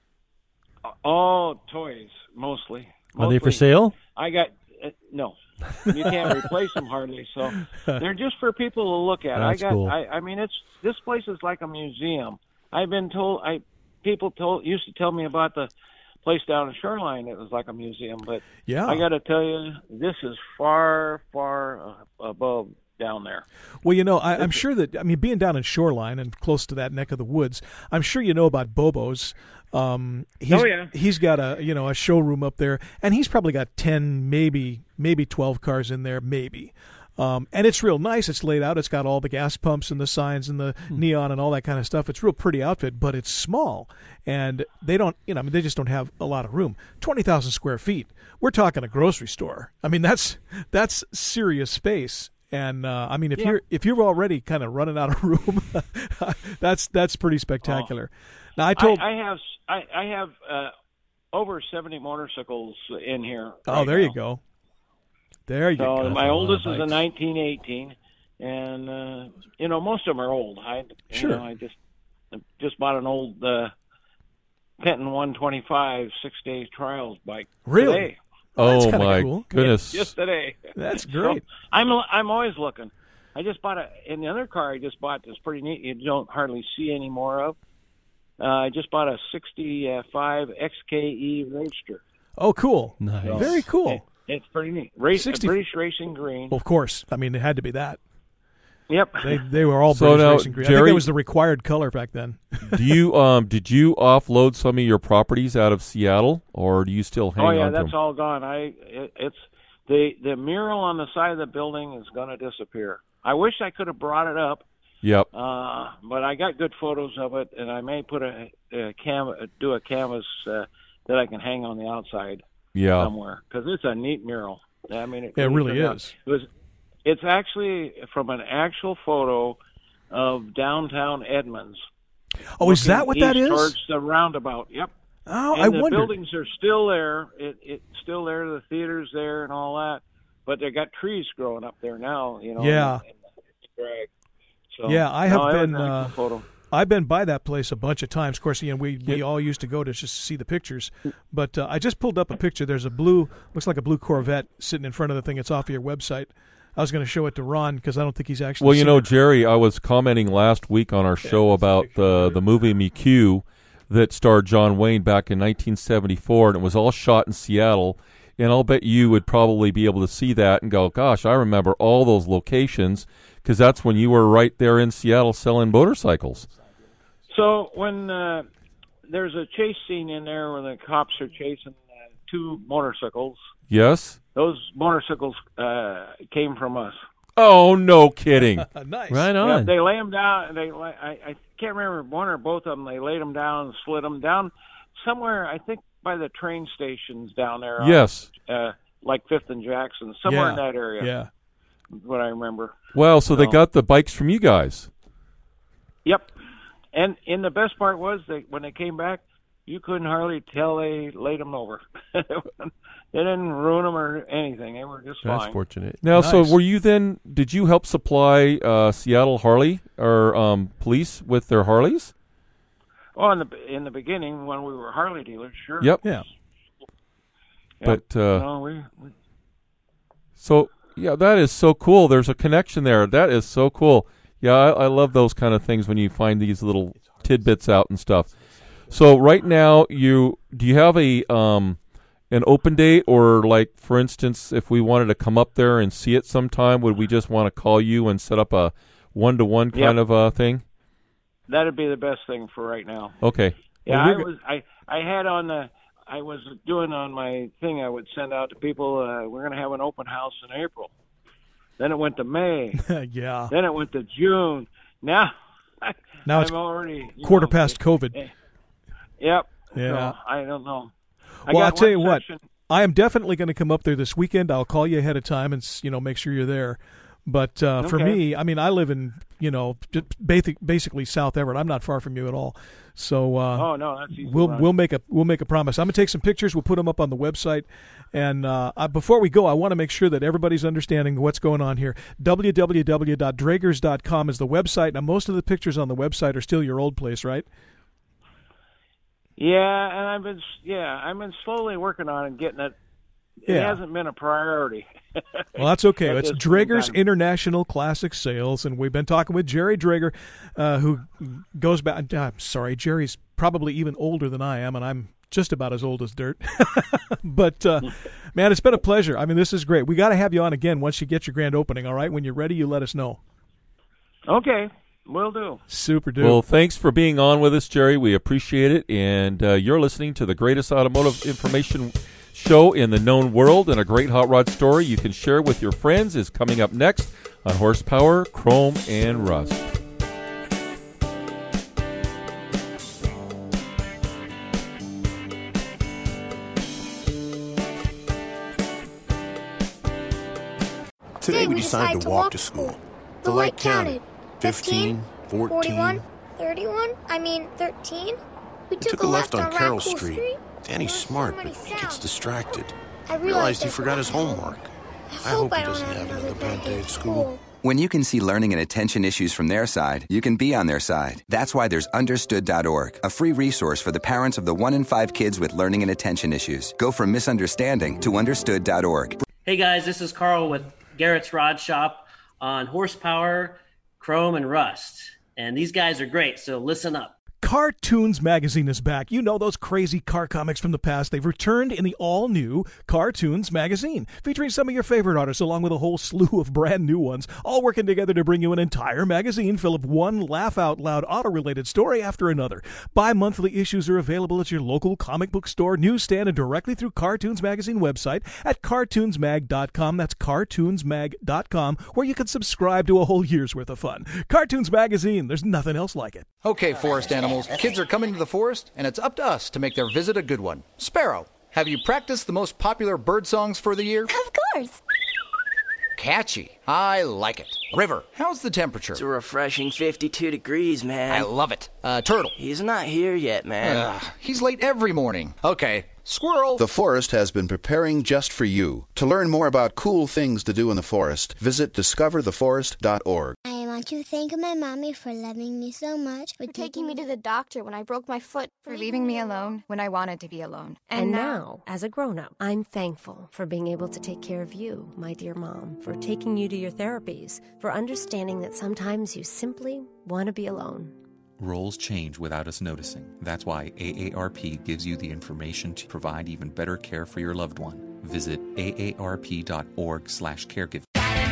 All toys, mostly. Are they for Mostly. sale? I got uh, no. You can't replace them hardly, so they're just for people to look at. That's I got. cool. I, I mean, it's this place is like a museum. I've been told. I people told used to tell me about the place down in Shoreline. It was like a museum, but Yeah. I got to tell you, this is far, far uh, above down there. Well, you know, I, I'm sure that, I mean, being down in Shoreline and close to that neck of the woods, I'm sure you know about Bobo's. Um, he's, oh, yeah. He's got a, you know, a showroom up there, and he's probably got ten, maybe, maybe twelve cars in there, maybe. Um, and it's real nice. It's laid out. It's got all the gas pumps and the signs and the hmm. neon and all that kind of stuff. It's a real pretty outfit, but it's small. And they don't, you know, I mean, they just don't have a lot of room. twenty thousand square feet. We're talking a grocery store. I mean, that's that's serious space. And uh, I mean, if yeah. you're if you're already kind of running out of room, that's that's pretty spectacular. Oh. Now I told I, I have I, I have uh, over seventy motorcycles in here. Oh, right there now. you go. There you so go. My oldest is a nineteen eighteen, and uh, you know most of them are old. I sure. You know, I just just bought an old uh, Penton one twenty-five six day trials bike. Really? Today. Oh my cool. goodness! Just today. That's great. So I'm I'm always looking. I just bought a in the other car I just bought that's pretty neat. You don't hardly see any more of. Uh, I just bought a sixty-five X K E Roadster. Oh, cool! Nice. So Very cool. It, it's pretty neat. Race, sixty British Racing Green. Well, of course. I mean, it had to be that. Yep. They they were all So British now, Racing Green. I Jerry- think that was the required color back then. do you um did you offload some of your properties out of Seattle, or do you still hang Oh yeah, on to that's them? all gone. I it, it's the the mural on the side of the building is going to disappear. I wish I could have brought it up. Yep. Uh, but I got good photos of it, and I may put a, a cam do a canvas uh, that I can hang on the outside. Yeah. Somewhere, because it's a neat mural. I mean, it, Yeah, it really turned out- is. It was. It's actually from an actual photo of downtown Edmonds. Oh, is that looking what that east is? Towards the roundabout. Yep. Oh, and I the wondered. buildings are still there. It, it's still there. The theater's there and all that. But they got trees growing up there now. You know. Yeah. And, and the drag. So, Yeah, I have no, it was been. an actual Uh, photo. I've been by that place a bunch of times. Of course, you know, we, we all used to go to just see the pictures. But uh, I just pulled up a picture. There's a blue, looks like a blue Corvette sitting in front of the thing. It's off of your website. I was going to show it to Ron because I don't think he's actually. Well, you seen know, it. Jerry, I was commenting last week on our show about the the movie M Q that starred John Wayne back in nineteen seventy-four, and it was all shot in Seattle. And I'll bet you would probably be able to see that and go, gosh, I remember all those locations, because that's when you were right there in Seattle selling motorcycles. So when uh, there's a chase scene in there where the cops are chasing uh, two motorcycles, Yes? those motorcycles uh, came from us. Oh, no kidding. Nice. Right on. Yeah, they lay them down. They lay, I, I can't remember one or both of them. They laid them down and slid them down somewhere, I think, by the train stations down there. Yes. On, uh, like Fifth and Jackson, somewhere Yeah. in that area. Yeah. is what I remember. Well, so they So- got the bikes from you guys. Yep. And and the best part was that when they came back, you couldn't hardly tell they laid them over. They didn't ruin them or anything. They were just That's fine. fortunate. Now, so Nice. were you then, did you help supply uh, Seattle Harley or um, police with their Harleys? Well, in the in the beginning when we were Harley dealers, sure. Yep. Yeah. Yep. But, uh, no, we, we So, yeah, that is so cool. There's a connection there. That is so cool. Yeah, I, I love those kind of things when you find these little tidbits out and stuff. So right now, you do you have a um an open date, or like, for instance, if we wanted to come up there and see it sometime, would we just want to call you and set up a one-to-one kind Yep. of uh, thing? that'd be the best thing for right now. Okay. Yeah, Well, I we're was I I had on the I was doing on my thing I would send out to people. Uh, we're going to have an open house in April. Then it went to May. Yeah. Then it went to June. Now, Now I'm it's already you quarter know, past COVID. eh, Yep. Yeah. So, I don't know. I Well, got I'll tell one you what. section- I am definitely going to come up there this weekend. I'll call you ahead of time and s- you know make sure you're there. But uh, for Okay. me, I mean, I live in you know just basic, basically South Everett. I'm not far from you at all. So uh, Oh no, that's easy. to we'll run. we'll make a we'll make a promise. I'm gonna take some pictures. We'll put them up on the website. And uh, I, before we go, I want to make sure that everybody's understanding what's going on here. w w w dot dragers dot com is the website. Now, most of the pictures on the website are still your old place, right? Yeah, and I've been yeah, I've been slowly working on it, getting it. It Yeah. hasn't been a priority. Well, that's okay. At It's this point in Drager's time. International Classic Sales, and we've been talking with Jerry Drager, uh, who goes back. I'm sorry, Jerry's probably even older than I am, and I'm just about as old as dirt. But, uh, man, it's been a pleasure. I mean, this is great. We got to have you on again once you get your grand opening, all right? When you're ready, you let us know. Okay, will do. Super dude. Well, thanks for being on with us, Jerry. We appreciate it. And uh, you're listening to the greatest automotive information show in the known world, and a great hot rod story you can share with your friends is coming up next on Horsepower, Chrome, and Rust. Today we decided to walk to school. The light counted. fifteen, fourteen. forty-one, thirty-one, I mean thirteen. We We took a left on Carroll Street. Danny's smart, but he gets distracted. I Realized he I forgot his homework. I hope he doesn't have another bad day at school. When you can see learning and attention issues from their side, you can be on their side. That's why there's understood dot org, a free resource for the parents of the one in five kids with learning and attention issues. Go from misunderstanding to understood dot org. Hey guys, this is Carl with Garrett's Rod Shop on Horsepower, Chrome, and Rust. And these guys are great, so listen up. Cartoons Magazine is back. You know those crazy car comics from the past. They've returned in the all-new Cartoons Magazine, featuring some of your favorite artists along with a whole slew of brand new ones, all working together to bring you an entire magazine full of one laugh-out-loud auto-related story after another. Bi-monthly issues are available at your local comic book store, newsstand, and directly through Cartoons Magazine website at cartoons mag dot com. That's cartoons mag dot com, where you can subscribe to a whole year's worth of fun. Cartoons Magazine, there's nothing else like it. Okay, forest animals, kids are coming to the forest, and it's up to us to make their visit a good one. Sparrow, have you practiced the most popular bird songs for the year? Of course. Catchy. I like it. River, how's the temperature? It's a refreshing fifty-two degrees, man. I love it. Uh, Turtle. He's not here yet, man. Ugh, he's late every morning. Okay. Squirrel. The forest has been preparing just for you. To learn more about cool things to do in the forest, visit discover the forest dot org. I want to thank my mommy for loving me so much, for taking me to the doctor when I broke my foot, for leaving me alone when I wanted to be alone. And, and now, as a grown-up, I'm thankful for being able to take care of you, my dear mom, for taking you to your therapies, for understanding that sometimes you simply want to be alone. Roles change without us noticing. That's why A A R P gives you the information to provide even better care for your loved one. Visit A A R P dot org slash caregiving.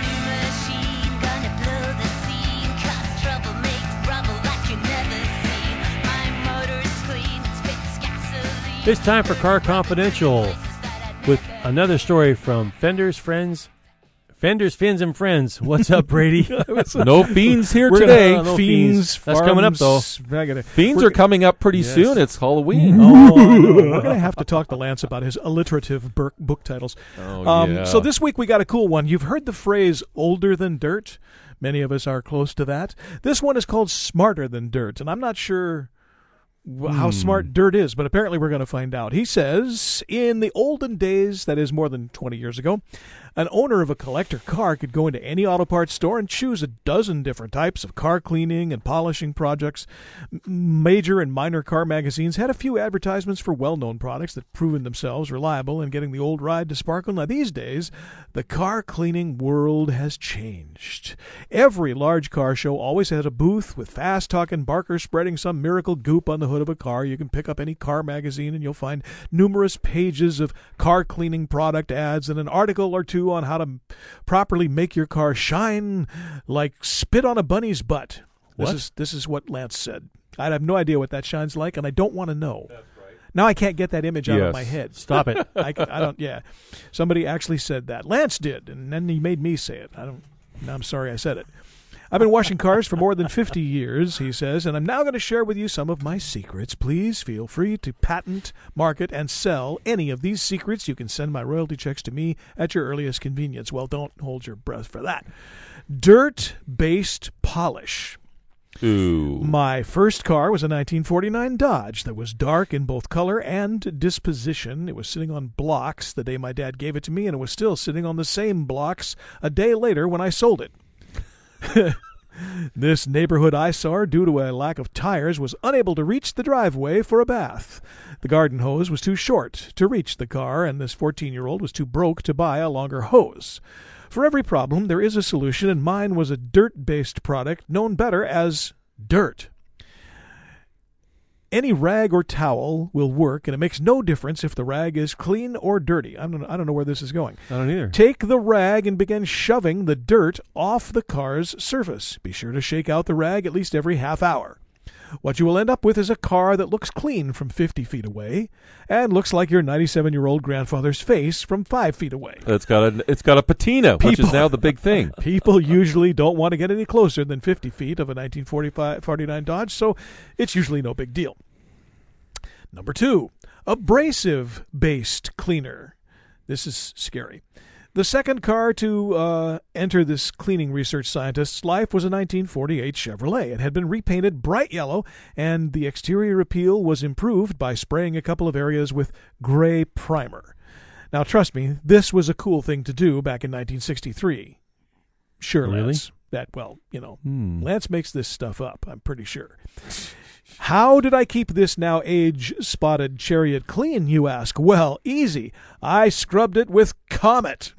It's time for Car Confidential with another story from Fender's Friends. Fenders, Fins, and Friends. What's up, Brady? No fiends here We're today. Gonna, uh, no fiends. fiends. That's coming up, though. Fiends are coming up pretty Yes. soon. It's Halloween. Oh, we're going to have to talk to Lance about his alliterative book, book titles. Oh, um, yeah. So this week we got a cool one. You've heard the phrase older than dirt. Many of us are close to that. This one is called smarter than dirt, and I'm not sure wh- how Hmm. smart dirt is, but apparently we're going to find out. He says, in the olden days, that is more than twenty years ago, an owner of a collector car could go into any auto parts store and choose a dozen different types of car cleaning and polishing projects. M- Major and minor car magazines had a few advertisements for well-known products that proven themselves reliable in getting the old ride to sparkle. Now, these days, the car cleaning world has changed. Every large car show always has a booth with fast-talking barkers spreading some miracle goop on the hood of a car. You can pick up any car magazine and you'll find numerous pages of car cleaning product ads and an article or two on how to properly make your car shine like spit on a bunny's butt. What? This is this is what Lance said. I have no idea what that shines like, and I don't want to know. That's right. Now I can't get that image out Yes. of my head. Stop it. I, can- I don't. Yeah, somebody actually said that. Lance did, and then he made me say it. I don't. No, I'm sorry I said it. I've been washing cars for more than fifty years, he says, and I'm now going to share with you some of my secrets. Please feel free to patent, market, and sell any of these secrets. You can send my royalty checks to me at your earliest convenience. Well, don't hold your breath for that. Dirt-based polish. Ooh. My first car was a nineteen forty-nine Dodge that was dark in both color and disposition. It was sitting on blocks the day my dad gave it to me, and it was still sitting on the same blocks a day later when I sold it. This neighborhood eyesore, due to a lack of tires, was unable to reach the driveway for a bath. The garden hose was too short to reach the car, and this fourteen-year-old was too broke to buy a longer hose. For every problem, there is a solution, and mine was a dirt-based product known better as dirt. Any rag or towel will work, and it makes no difference if the rag is clean or dirty. I don't, I don't know where this is going. I don't either. Take the rag and begin shoving the dirt off the car's surface. Be sure to shake out the rag at least every half hour. What you will end up with is a car that looks clean from fifty feet away and looks like your ninety-seven-year-old grandfather's face from five feet away. It's got a it's got a patina, People, which is now the big thing. People usually don't want to get any closer than fifty feet of a nineteen forty-nine Dodge, so it's usually no big deal. Number two, abrasive-based cleaner. This is scary. The second car to uh, enter this cleaning research scientist's life was a nineteen forty-eight Chevrolet. It had been repainted bright yellow, and the exterior appeal was improved by spraying a couple of areas with gray primer. Now, trust me, this was a cool thing to do back in nineteen sixty-three. Sure, Really? Lance. That, well, you know, Hmm. Lance makes this stuff up, I'm pretty sure. How did I keep this now age-spotted chariot clean, you ask? Well, easy. I scrubbed it with Comet.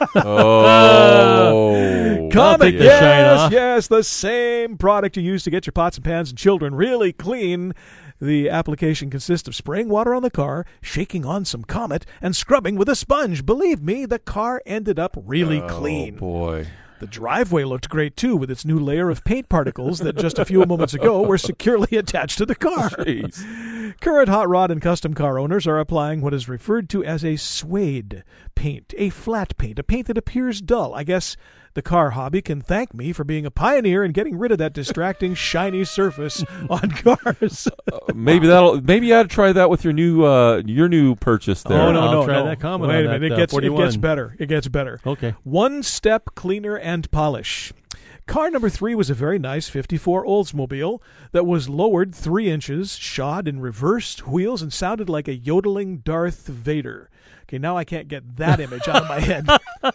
Oh. Comet, take the shine yes, off. yes, the same product you use to get your pots and pans and children really clean. The application consists of spraying water on the car, shaking on some Comet, and scrubbing with a sponge. Believe me, the car ended up really Oh, clean. boy. The driveway looked great, too, with its new layer of paint particles that just a few moments ago were securely attached to the car. Jeez. Current hot rod and custom car owners are applying what is referred to as a suede paint, a flat paint, a paint that appears dull. I guess the car hobby can thank me for being a pioneer in getting rid of that distracting, shiny surface on cars. Maybe that'll. Maybe you ought to try that with your new uh, your new purchase there. Oh, no, I'll no, try no. that comment Wait on a minute. that, It uh, gets, it forty-one. gets better. It gets better. Okay. One step cleaner and polish. Car number three was a very nice fifty-four Oldsmobile that was lowered three inches, shod in reversed wheels, and sounded like a yodeling Darth Vader. Okay, now I can't get that image out of my head.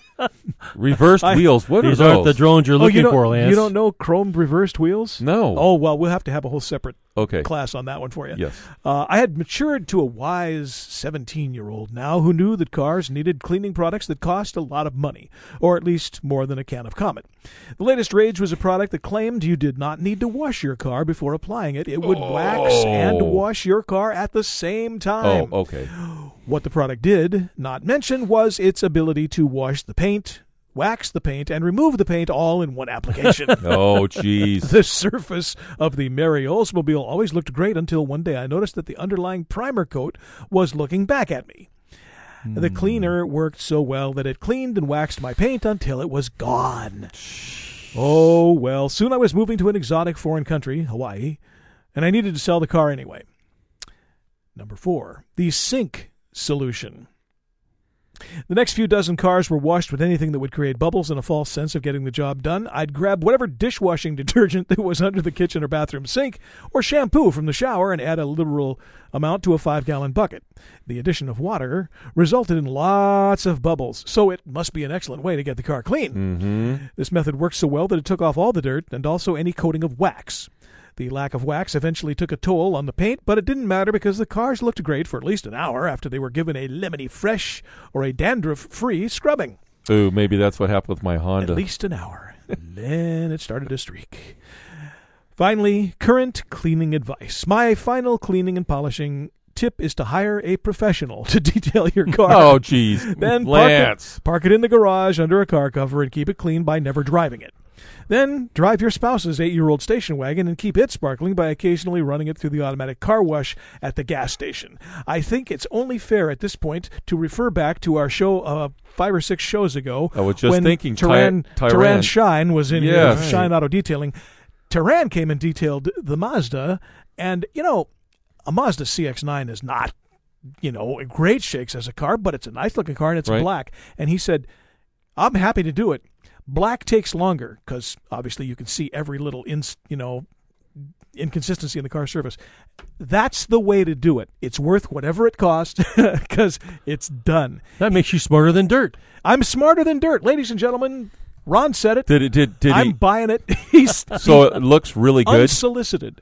Reversed I- wheels. What These are aren't those? the drones you're Oh, looking you don't, for, Lance. you don't know chrome reversed wheels? No. Oh, well, we'll have to have a whole separate Okay. class on that one for you. Yes. Uh, I had matured to a wise seventeen-year-old now who knew that cars needed cleaning products that cost a lot of money, or at least more than a can of Comet. The latest rage was a product that claimed you did not need to wash your car before applying it. It would wax and wash your car at the same time. Oh, okay. What the product did not mention was its ability to wash the paint, wax the paint, and remove the paint all in one application. Oh, jeez. The surface of the Merry Oldsmobile always looked great until one day I noticed that the underlying primer coat was looking back at me. The cleaner worked so well that it cleaned and waxed my paint until it was gone. Oh, well, soon I was moving to an exotic foreign country, Hawaii, and I needed to sell the car anyway. Number four, the sink solution. The next few dozen cars were washed with anything that would create bubbles and a false sense of getting the job done. I'd grab whatever dishwashing detergent that was under the kitchen or bathroom sink, or shampoo from the shower, and add a liberal amount to a five-gallon bucket. The addition of water resulted in lots of bubbles, so it must be an excellent way to get the car clean. Mm-hmm. This method worked so well that it took off all the dirt and also any coating of wax. The lack of wax eventually took a toll on the paint, but it didn't matter because the cars looked great for at least an hour after they were given a lemony fresh or a dandruff-free scrubbing. Ooh, maybe that's what happened with my Honda. At least an hour. And then it started to streak. Finally, current cleaning advice. My final cleaning and polishing tip is to hire a professional to detail your car. Oh, geez. Then park Lance. it, park it in the garage under a car cover and keep it clean by never driving it. Then drive your spouse's eight-year-old station wagon and keep it sparkling by occasionally running it through the automatic car wash at the gas station. I think it's only fair at this point to refer back to our show uh, five or six shows ago. I was just when thinking, Tyran, Ty- Tyran Tyran. Shine was in Yes. here, Shine Auto Detailing. Tyran came and detailed the Mazda, and, you know, a Mazda C X nine is not, you know, in great shakes as a car, but it's a nice-looking car, and it's Right. black. And he said, I'm happy to do it. Black takes longer because obviously you can see every little ins, you know, inconsistency in the car surface. That's the way to do it. It's worth whatever it costs because it's done. That makes you smarter than dirt. I'm smarter than dirt, ladies and gentlemen. Ron said it. Did it? Did did I'm he? buying it. He's So it looks really good. unsolicited. What?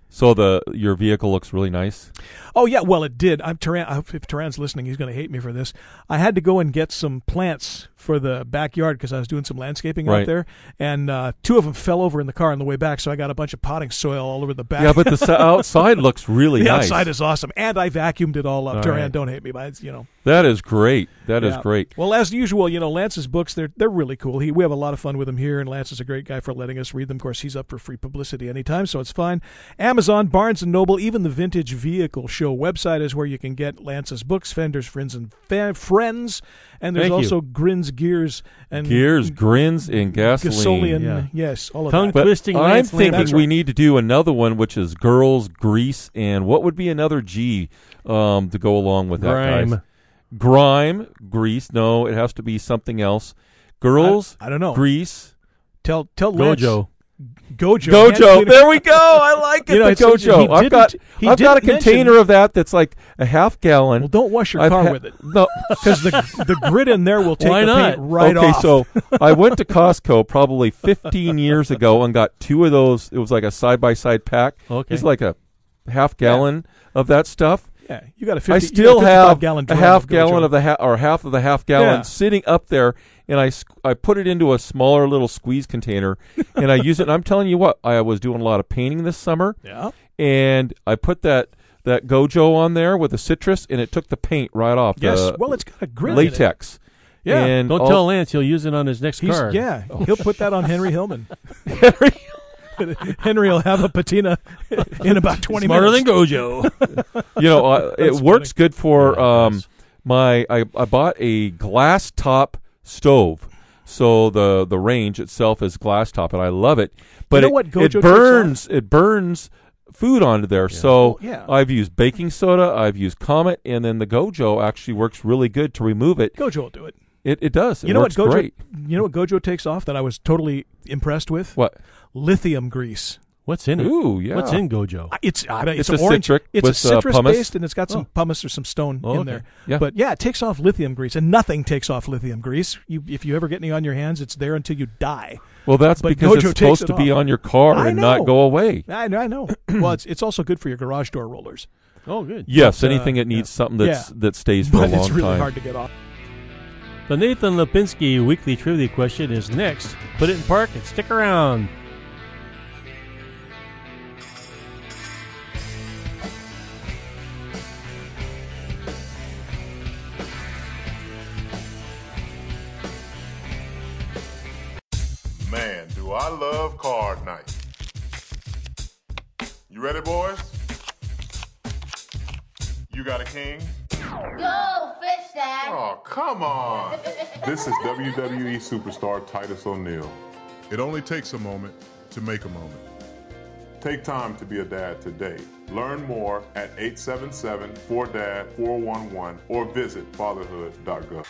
So the your vehicle looks really nice? Oh, yeah. Well, it did. I'm Turan, if Turan's listening, he's going to hate me for this. I had to go and get some plants for the backyard because I was doing some landscaping Right. out there. And uh, two of them fell over in the car on the way back, so I got a bunch of potting soil all over the back. Yeah, but the s- outside looks really the nice. outside is awesome. And I vacuumed it all up. All Turan, right. don't hate me, but it's, you know. That is great. That is Yeah. great. Well, as usual, you know, Lance's books, they're they're really cool. He, we have a lot of fun with him here, and Lance is a great guy for letting us read them. Of course, he's up for free publicity anytime, so it's fine. Amazon, Barnes and Noble, even the Vintage Vehicle Show website is where you can get Lance's books, Fenders, Friends, and fa- Friends. And there's Thank you. also Grins, Gears, and Gears, grins, and gasoline. Gasoline. Yeah. Yes, all of Tongue that. But twisting. I'm Lance thinking Lambert. we need to do another one, which is girls, grease, and what would be another G um, to go along with that, Grime. guys? Grime, grease. No, it has to be something else. Girls, I, I don't know. grease, Tell tell Lance. Gojo. Gojo. Gojo. Hand- There we go. I like it. You know, the it's- he Gojo. I've didn't- got he I've got a didn't container mention- of that that's like a half gallon. Well, don't wash your I've car ha- with it. No, Because the the grit in there will take Why the not? paint right okay, off. so I went to Costco probably fifteen years ago and got two of those. It was like a side by side pack. Okay. It's like a half gallon of that stuff. Yeah, you got a fifty. I you got still a fifty-five have gallon a drum half of gallon Gojo. of the ha- or half of the half gallon Yeah. sitting up there, and I sc- I put it into a smaller little squeeze container, and I use it. And I'm telling you what, I was doing a lot of painting this summer. Yeah. And I put that that Gojo on there with the citrus, and it took the paint right off. Yes. the Well, it's got a grit in it. latex. Yeah. And Don't all- tell Lance. He'll use it on his next He's, car. yeah, he'll put that on Henry Hillman. Henry. Henry will have a patina in about twenty Smarter minutes. than Gojo. You know, uh, it That's works funny. good for Yeah, it um, does. my. I, I bought a glass top stove, so the the range itself is glass top, and I love it. But know it, what Gojo it takes burns. It burns food onto there. So Oh, yeah. I've used baking soda. I've used Comet, and then the Gojo actually works really good to remove it. Gojo will do it. It it does. It You know what works Gojo? great. You know what Gojo takes off that I was totally impressed with? What? Lithium grease. What's in it? Ooh, yeah. What's in Gojo? Uh, It's uh, it's, It's a orange. citric It's with, a citrus uh, pumice. based, and it's got some pumice or some stone Oh, in okay. there. Yeah. But yeah, it takes off lithium grease, and nothing takes off lithium grease. You, if you ever get any on your hands, it's there until you die. Well, that's But because Gojo it's takes supposed it to be off. on your car I and know. not go away. I know. I know. Well, it's it's also good for your garage door rollers. Oh, good. Yes, But, uh, anything that needs yeah. something that's Yeah. that stays for But a long it's really time. hard to get off. The Nathan Lipinski Weekly Trivia question is next. Put it in park and stick around. Man, do I love card night. You ready, boys? You got a king? Go, fish dad. Oh, come on. This is W W E superstar Titus O'Neil. It only takes a moment to make a moment. Take time to be a dad today. Learn more at eight seven seven, four D A D, four one one or visit fatherhood dot gov.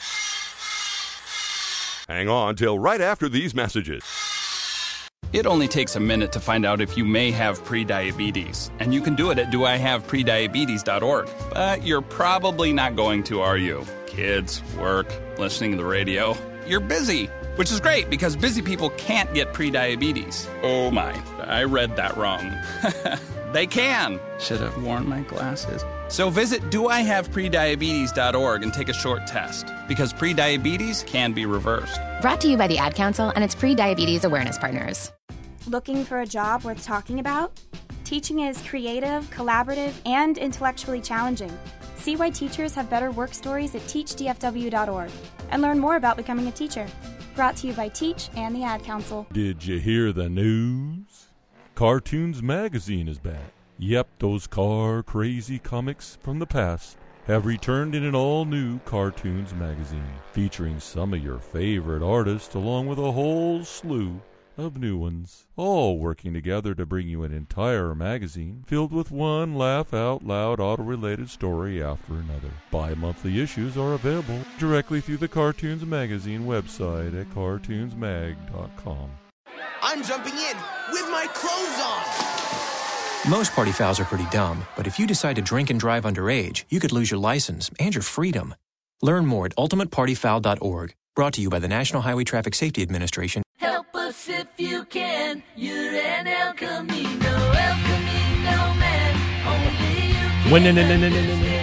Hang on till right after these messages. It only takes a minute to find out if you may have prediabetes, and you can do it at do I have prediabetes dot org. But you're probably not going to, are you? Kids, work, listening to the radio. You're busy, which is great because busy people can't get prediabetes. Oh my, I read that wrong. They can. Should have worn my glasses. So visit do I have prediabetes dot org and take a short test, because prediabetes can be reversed. Brought to you by the Ad Council and its pre-diabetes awareness partners. Looking for a job worth talking about? Teaching is creative, collaborative, and intellectually challenging. See why teachers have better work stories at teach D F W dot org and learn more about becoming a teacher. Brought to you by Teach and the Ad Council. Did you hear the news? Cartoons Magazine is back. Yep, those car crazy comics from the past have returned in an all-new Cartoons Magazine, featuring some of your favorite artists along with a whole slew of new ones, all working together to bring you an entire magazine filled with one laugh-out-loud auto-related story after another. Bi-monthly issues are available directly through the Cartoons Magazine website at cartoons mag dot com. I'm jumping in with my clothes on. Most party fouls are pretty dumb, but if you decide to drink and drive underage, you could lose your license and your freedom. Learn more at ultimate party foul dot org. Brought to you by the National Highway Traffic Safety Administration. Help us if you can. You're an El Camino, El Camino. When no, no, no, no, no,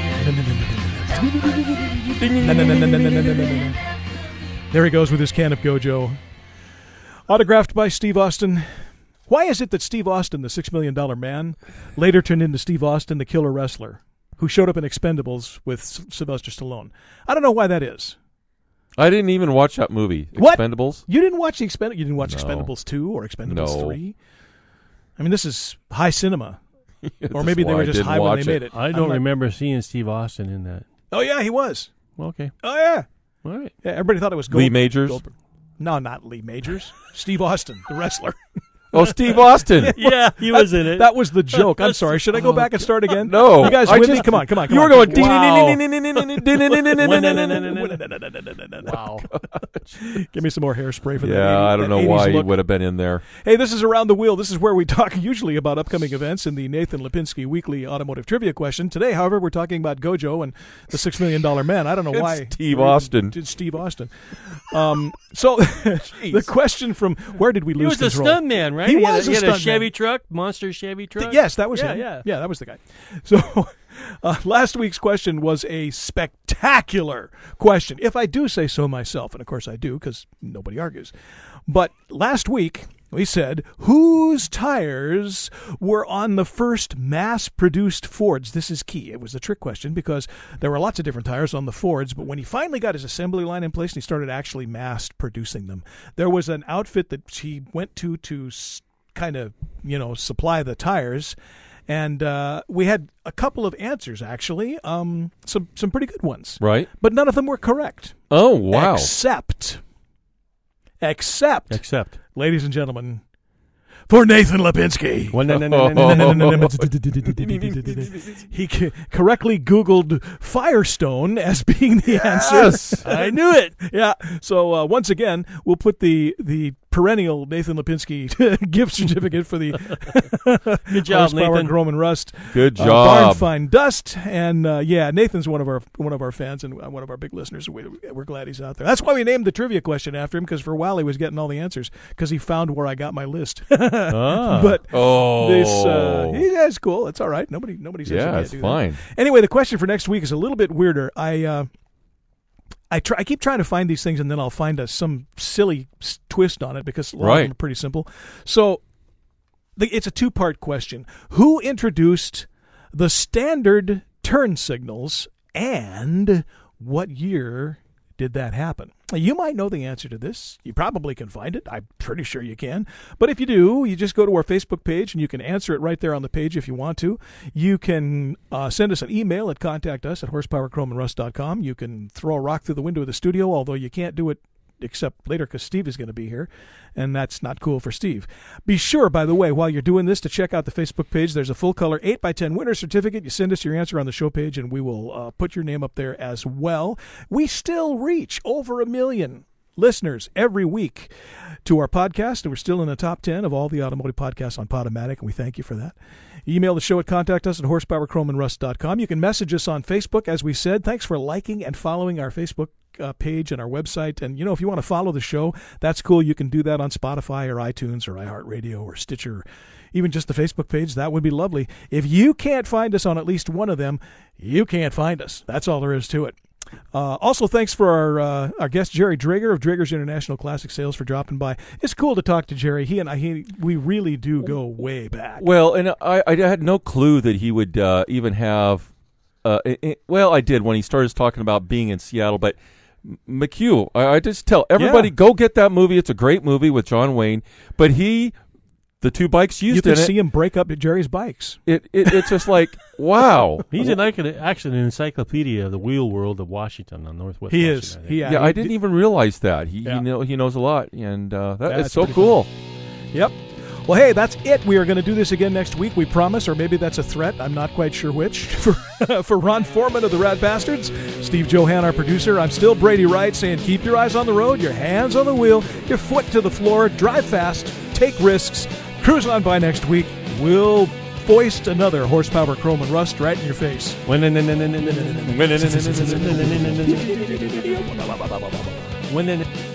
no. There he goes with his can of Gojo. Autographed by Steve Austin. Why is it that Steve Austin, the Six Million Dollar Man, later turned into Steve Austin, the Killer Wrestler, who showed up in Expendables with S- Sylvester Stallone? I don't know why that is. I didn't even watch that movie, What? Expendables. You didn't watch the Expend- You didn't watch No. Expendables two or Expendables No. three? I mean, this is high cinema. That's Or maybe they why were I just didn't high when watch they made it. it. I I'm don't not- remember seeing Steve Austin in that. Oh, yeah, he was. Okay. Oh, yeah. All right. Yeah, everybody thought it was Lee Gold- Majors? Goldberg. No, not Lee Majors. Steve Austin, the wrestler. Oh, Steve Austin. Yeah, he was in it. That was the joke. I'm sorry. Should I go back and start again? No. You guys I with me? just- Come on, come on, come You on. were going. Wow. Give me some more hairspray for that. Yeah, eighty I don't that know eighties why he look. would have been in there. Hey, this is Around the Wheel. This is where we talk usually about upcoming events in the Nathan Lipinski Weekly Automotive Trivia Question. Today, however, we're talking about Gojo and the Six Million Dollar Man. I don't know It's why. Steve we're even- Austin. It's Steve Austin. Um, so the question from where did we He lose was a control? stunt man, right? He, had was a, a he had a stunt Chevy man. truck, monster Chevy truck. Th- yes, that was yeah, him. Yeah, yeah, that was the guy. So uh, last week's question was a spectacular question, if I do say so myself, and of course I do because nobody argues. But last week we said, whose tires were on the first mass-produced Fords? This is key. It was a trick question because there were lots of different tires on the Fords, but when he finally got his assembly line in place and he started actually mass-producing them, there was an outfit that he went to to s- kind of, you know, supply the tires. And uh, we had a couple of answers, actually, um, some some pretty good ones. Right. But none of them were correct. Oh, wow. Except, except, Except. ladies and gentlemen, for Nathan Lipinski. Well, no, no, no, no, no, no, no, no. He c- correctly Googled Firestone as being the Yes. answer. I knew it. Yeah. So uh, once again, we'll put the the perennial Nathan Lipinski gift certificate for the Good job, Horsepower Nathan. Chrome and Rust. Good uh, job. Barn Find Dust, and uh, yeah, Nathan's one of our one of our fans and one of our big listeners. We, we're glad he's out there. That's why we named the trivia question after him, because for a while he was getting all the answers because he found where I got my list. Ah. But Oh. this uh, yeah, it's cool. It's all right. Nobody nobody says you Yeah, can't it's do fine. that. Anyway, the question for next week is a little bit weirder. I. Uh, I try. I keep trying to find these things, and then I'll find a, some silly s- twist on it because a lot Right. of them are pretty simple. So, the, it's a two-part question: who introduced the standard turn signals, and what year did that happen? You might know the answer to this. You probably can find it. I'm pretty sure you can. But if you do, you just go to our Facebook page, and you can answer it right there on the page if you want to. You can uh, send us an email at contact us at horsepower chrome and rust dot com. You can throw a rock through the window of the studio, although you can't do it except later because Steve is going to be here, and that's not cool for Steve. Be sure, by the way, while you're doing this, to check out the Facebook page. There's a full-color eight by ten winner certificate. You send us your answer on the show page, and we will uh, put your name up there as well. We still reach over a million listeners every week to our podcast, and we're still in the top ten of all the automotive podcasts on Podomatic, and we thank you for that. Email the show at contact us at horsepower chrome and rust dot com. You can message us on Facebook, as we said. Thanks for liking and following our Facebook uh, page and our website. And, you know, if you want to follow the show, that's cool. You can do that on Spotify or iTunes or iHeartRadio or Stitcher, even just the Facebook page. That would be lovely. If you can't find us on at least one of them, you can't find us. That's all there is to it. Uh, also, thanks for our uh, our guest Jerry Drager of Drager's International Classic Sales for dropping by. It's cool to talk to Jerry. He and I, he, we really do go way back. Well, and I, I had no clue that he would uh, even have. Uh, it, it- well, I did when he started talking about being in Seattle, but M- McHugh, I, I just tell everybody Yeah. go get that movie. It's a great movie with John Wayne. But he, the two bikes used You can in it, see him break up Jerry's bikes. it, it it's just like wow. He's an, actually an encyclopedia of the wheel world of Washington on Northwest He Washington, is. I think. He, Yeah, I didn't even realize that. He, Yeah. he know he knows a lot, and uh, that That's is so pretty cool. Yep. Well, hey, that's it. We are going to do this again next week, we promise, or maybe that's a threat. I'm not quite sure which. For, for Ron Foreman of the Rat Bastards, Steve Johan, our producer, I'm still Brady Wright saying keep your eyes on the road, your hands on the wheel, your foot to the floor, drive fast, take risks, cruise on by next week. We'll foist another Horsepower Chrome and Rust right in your face. When when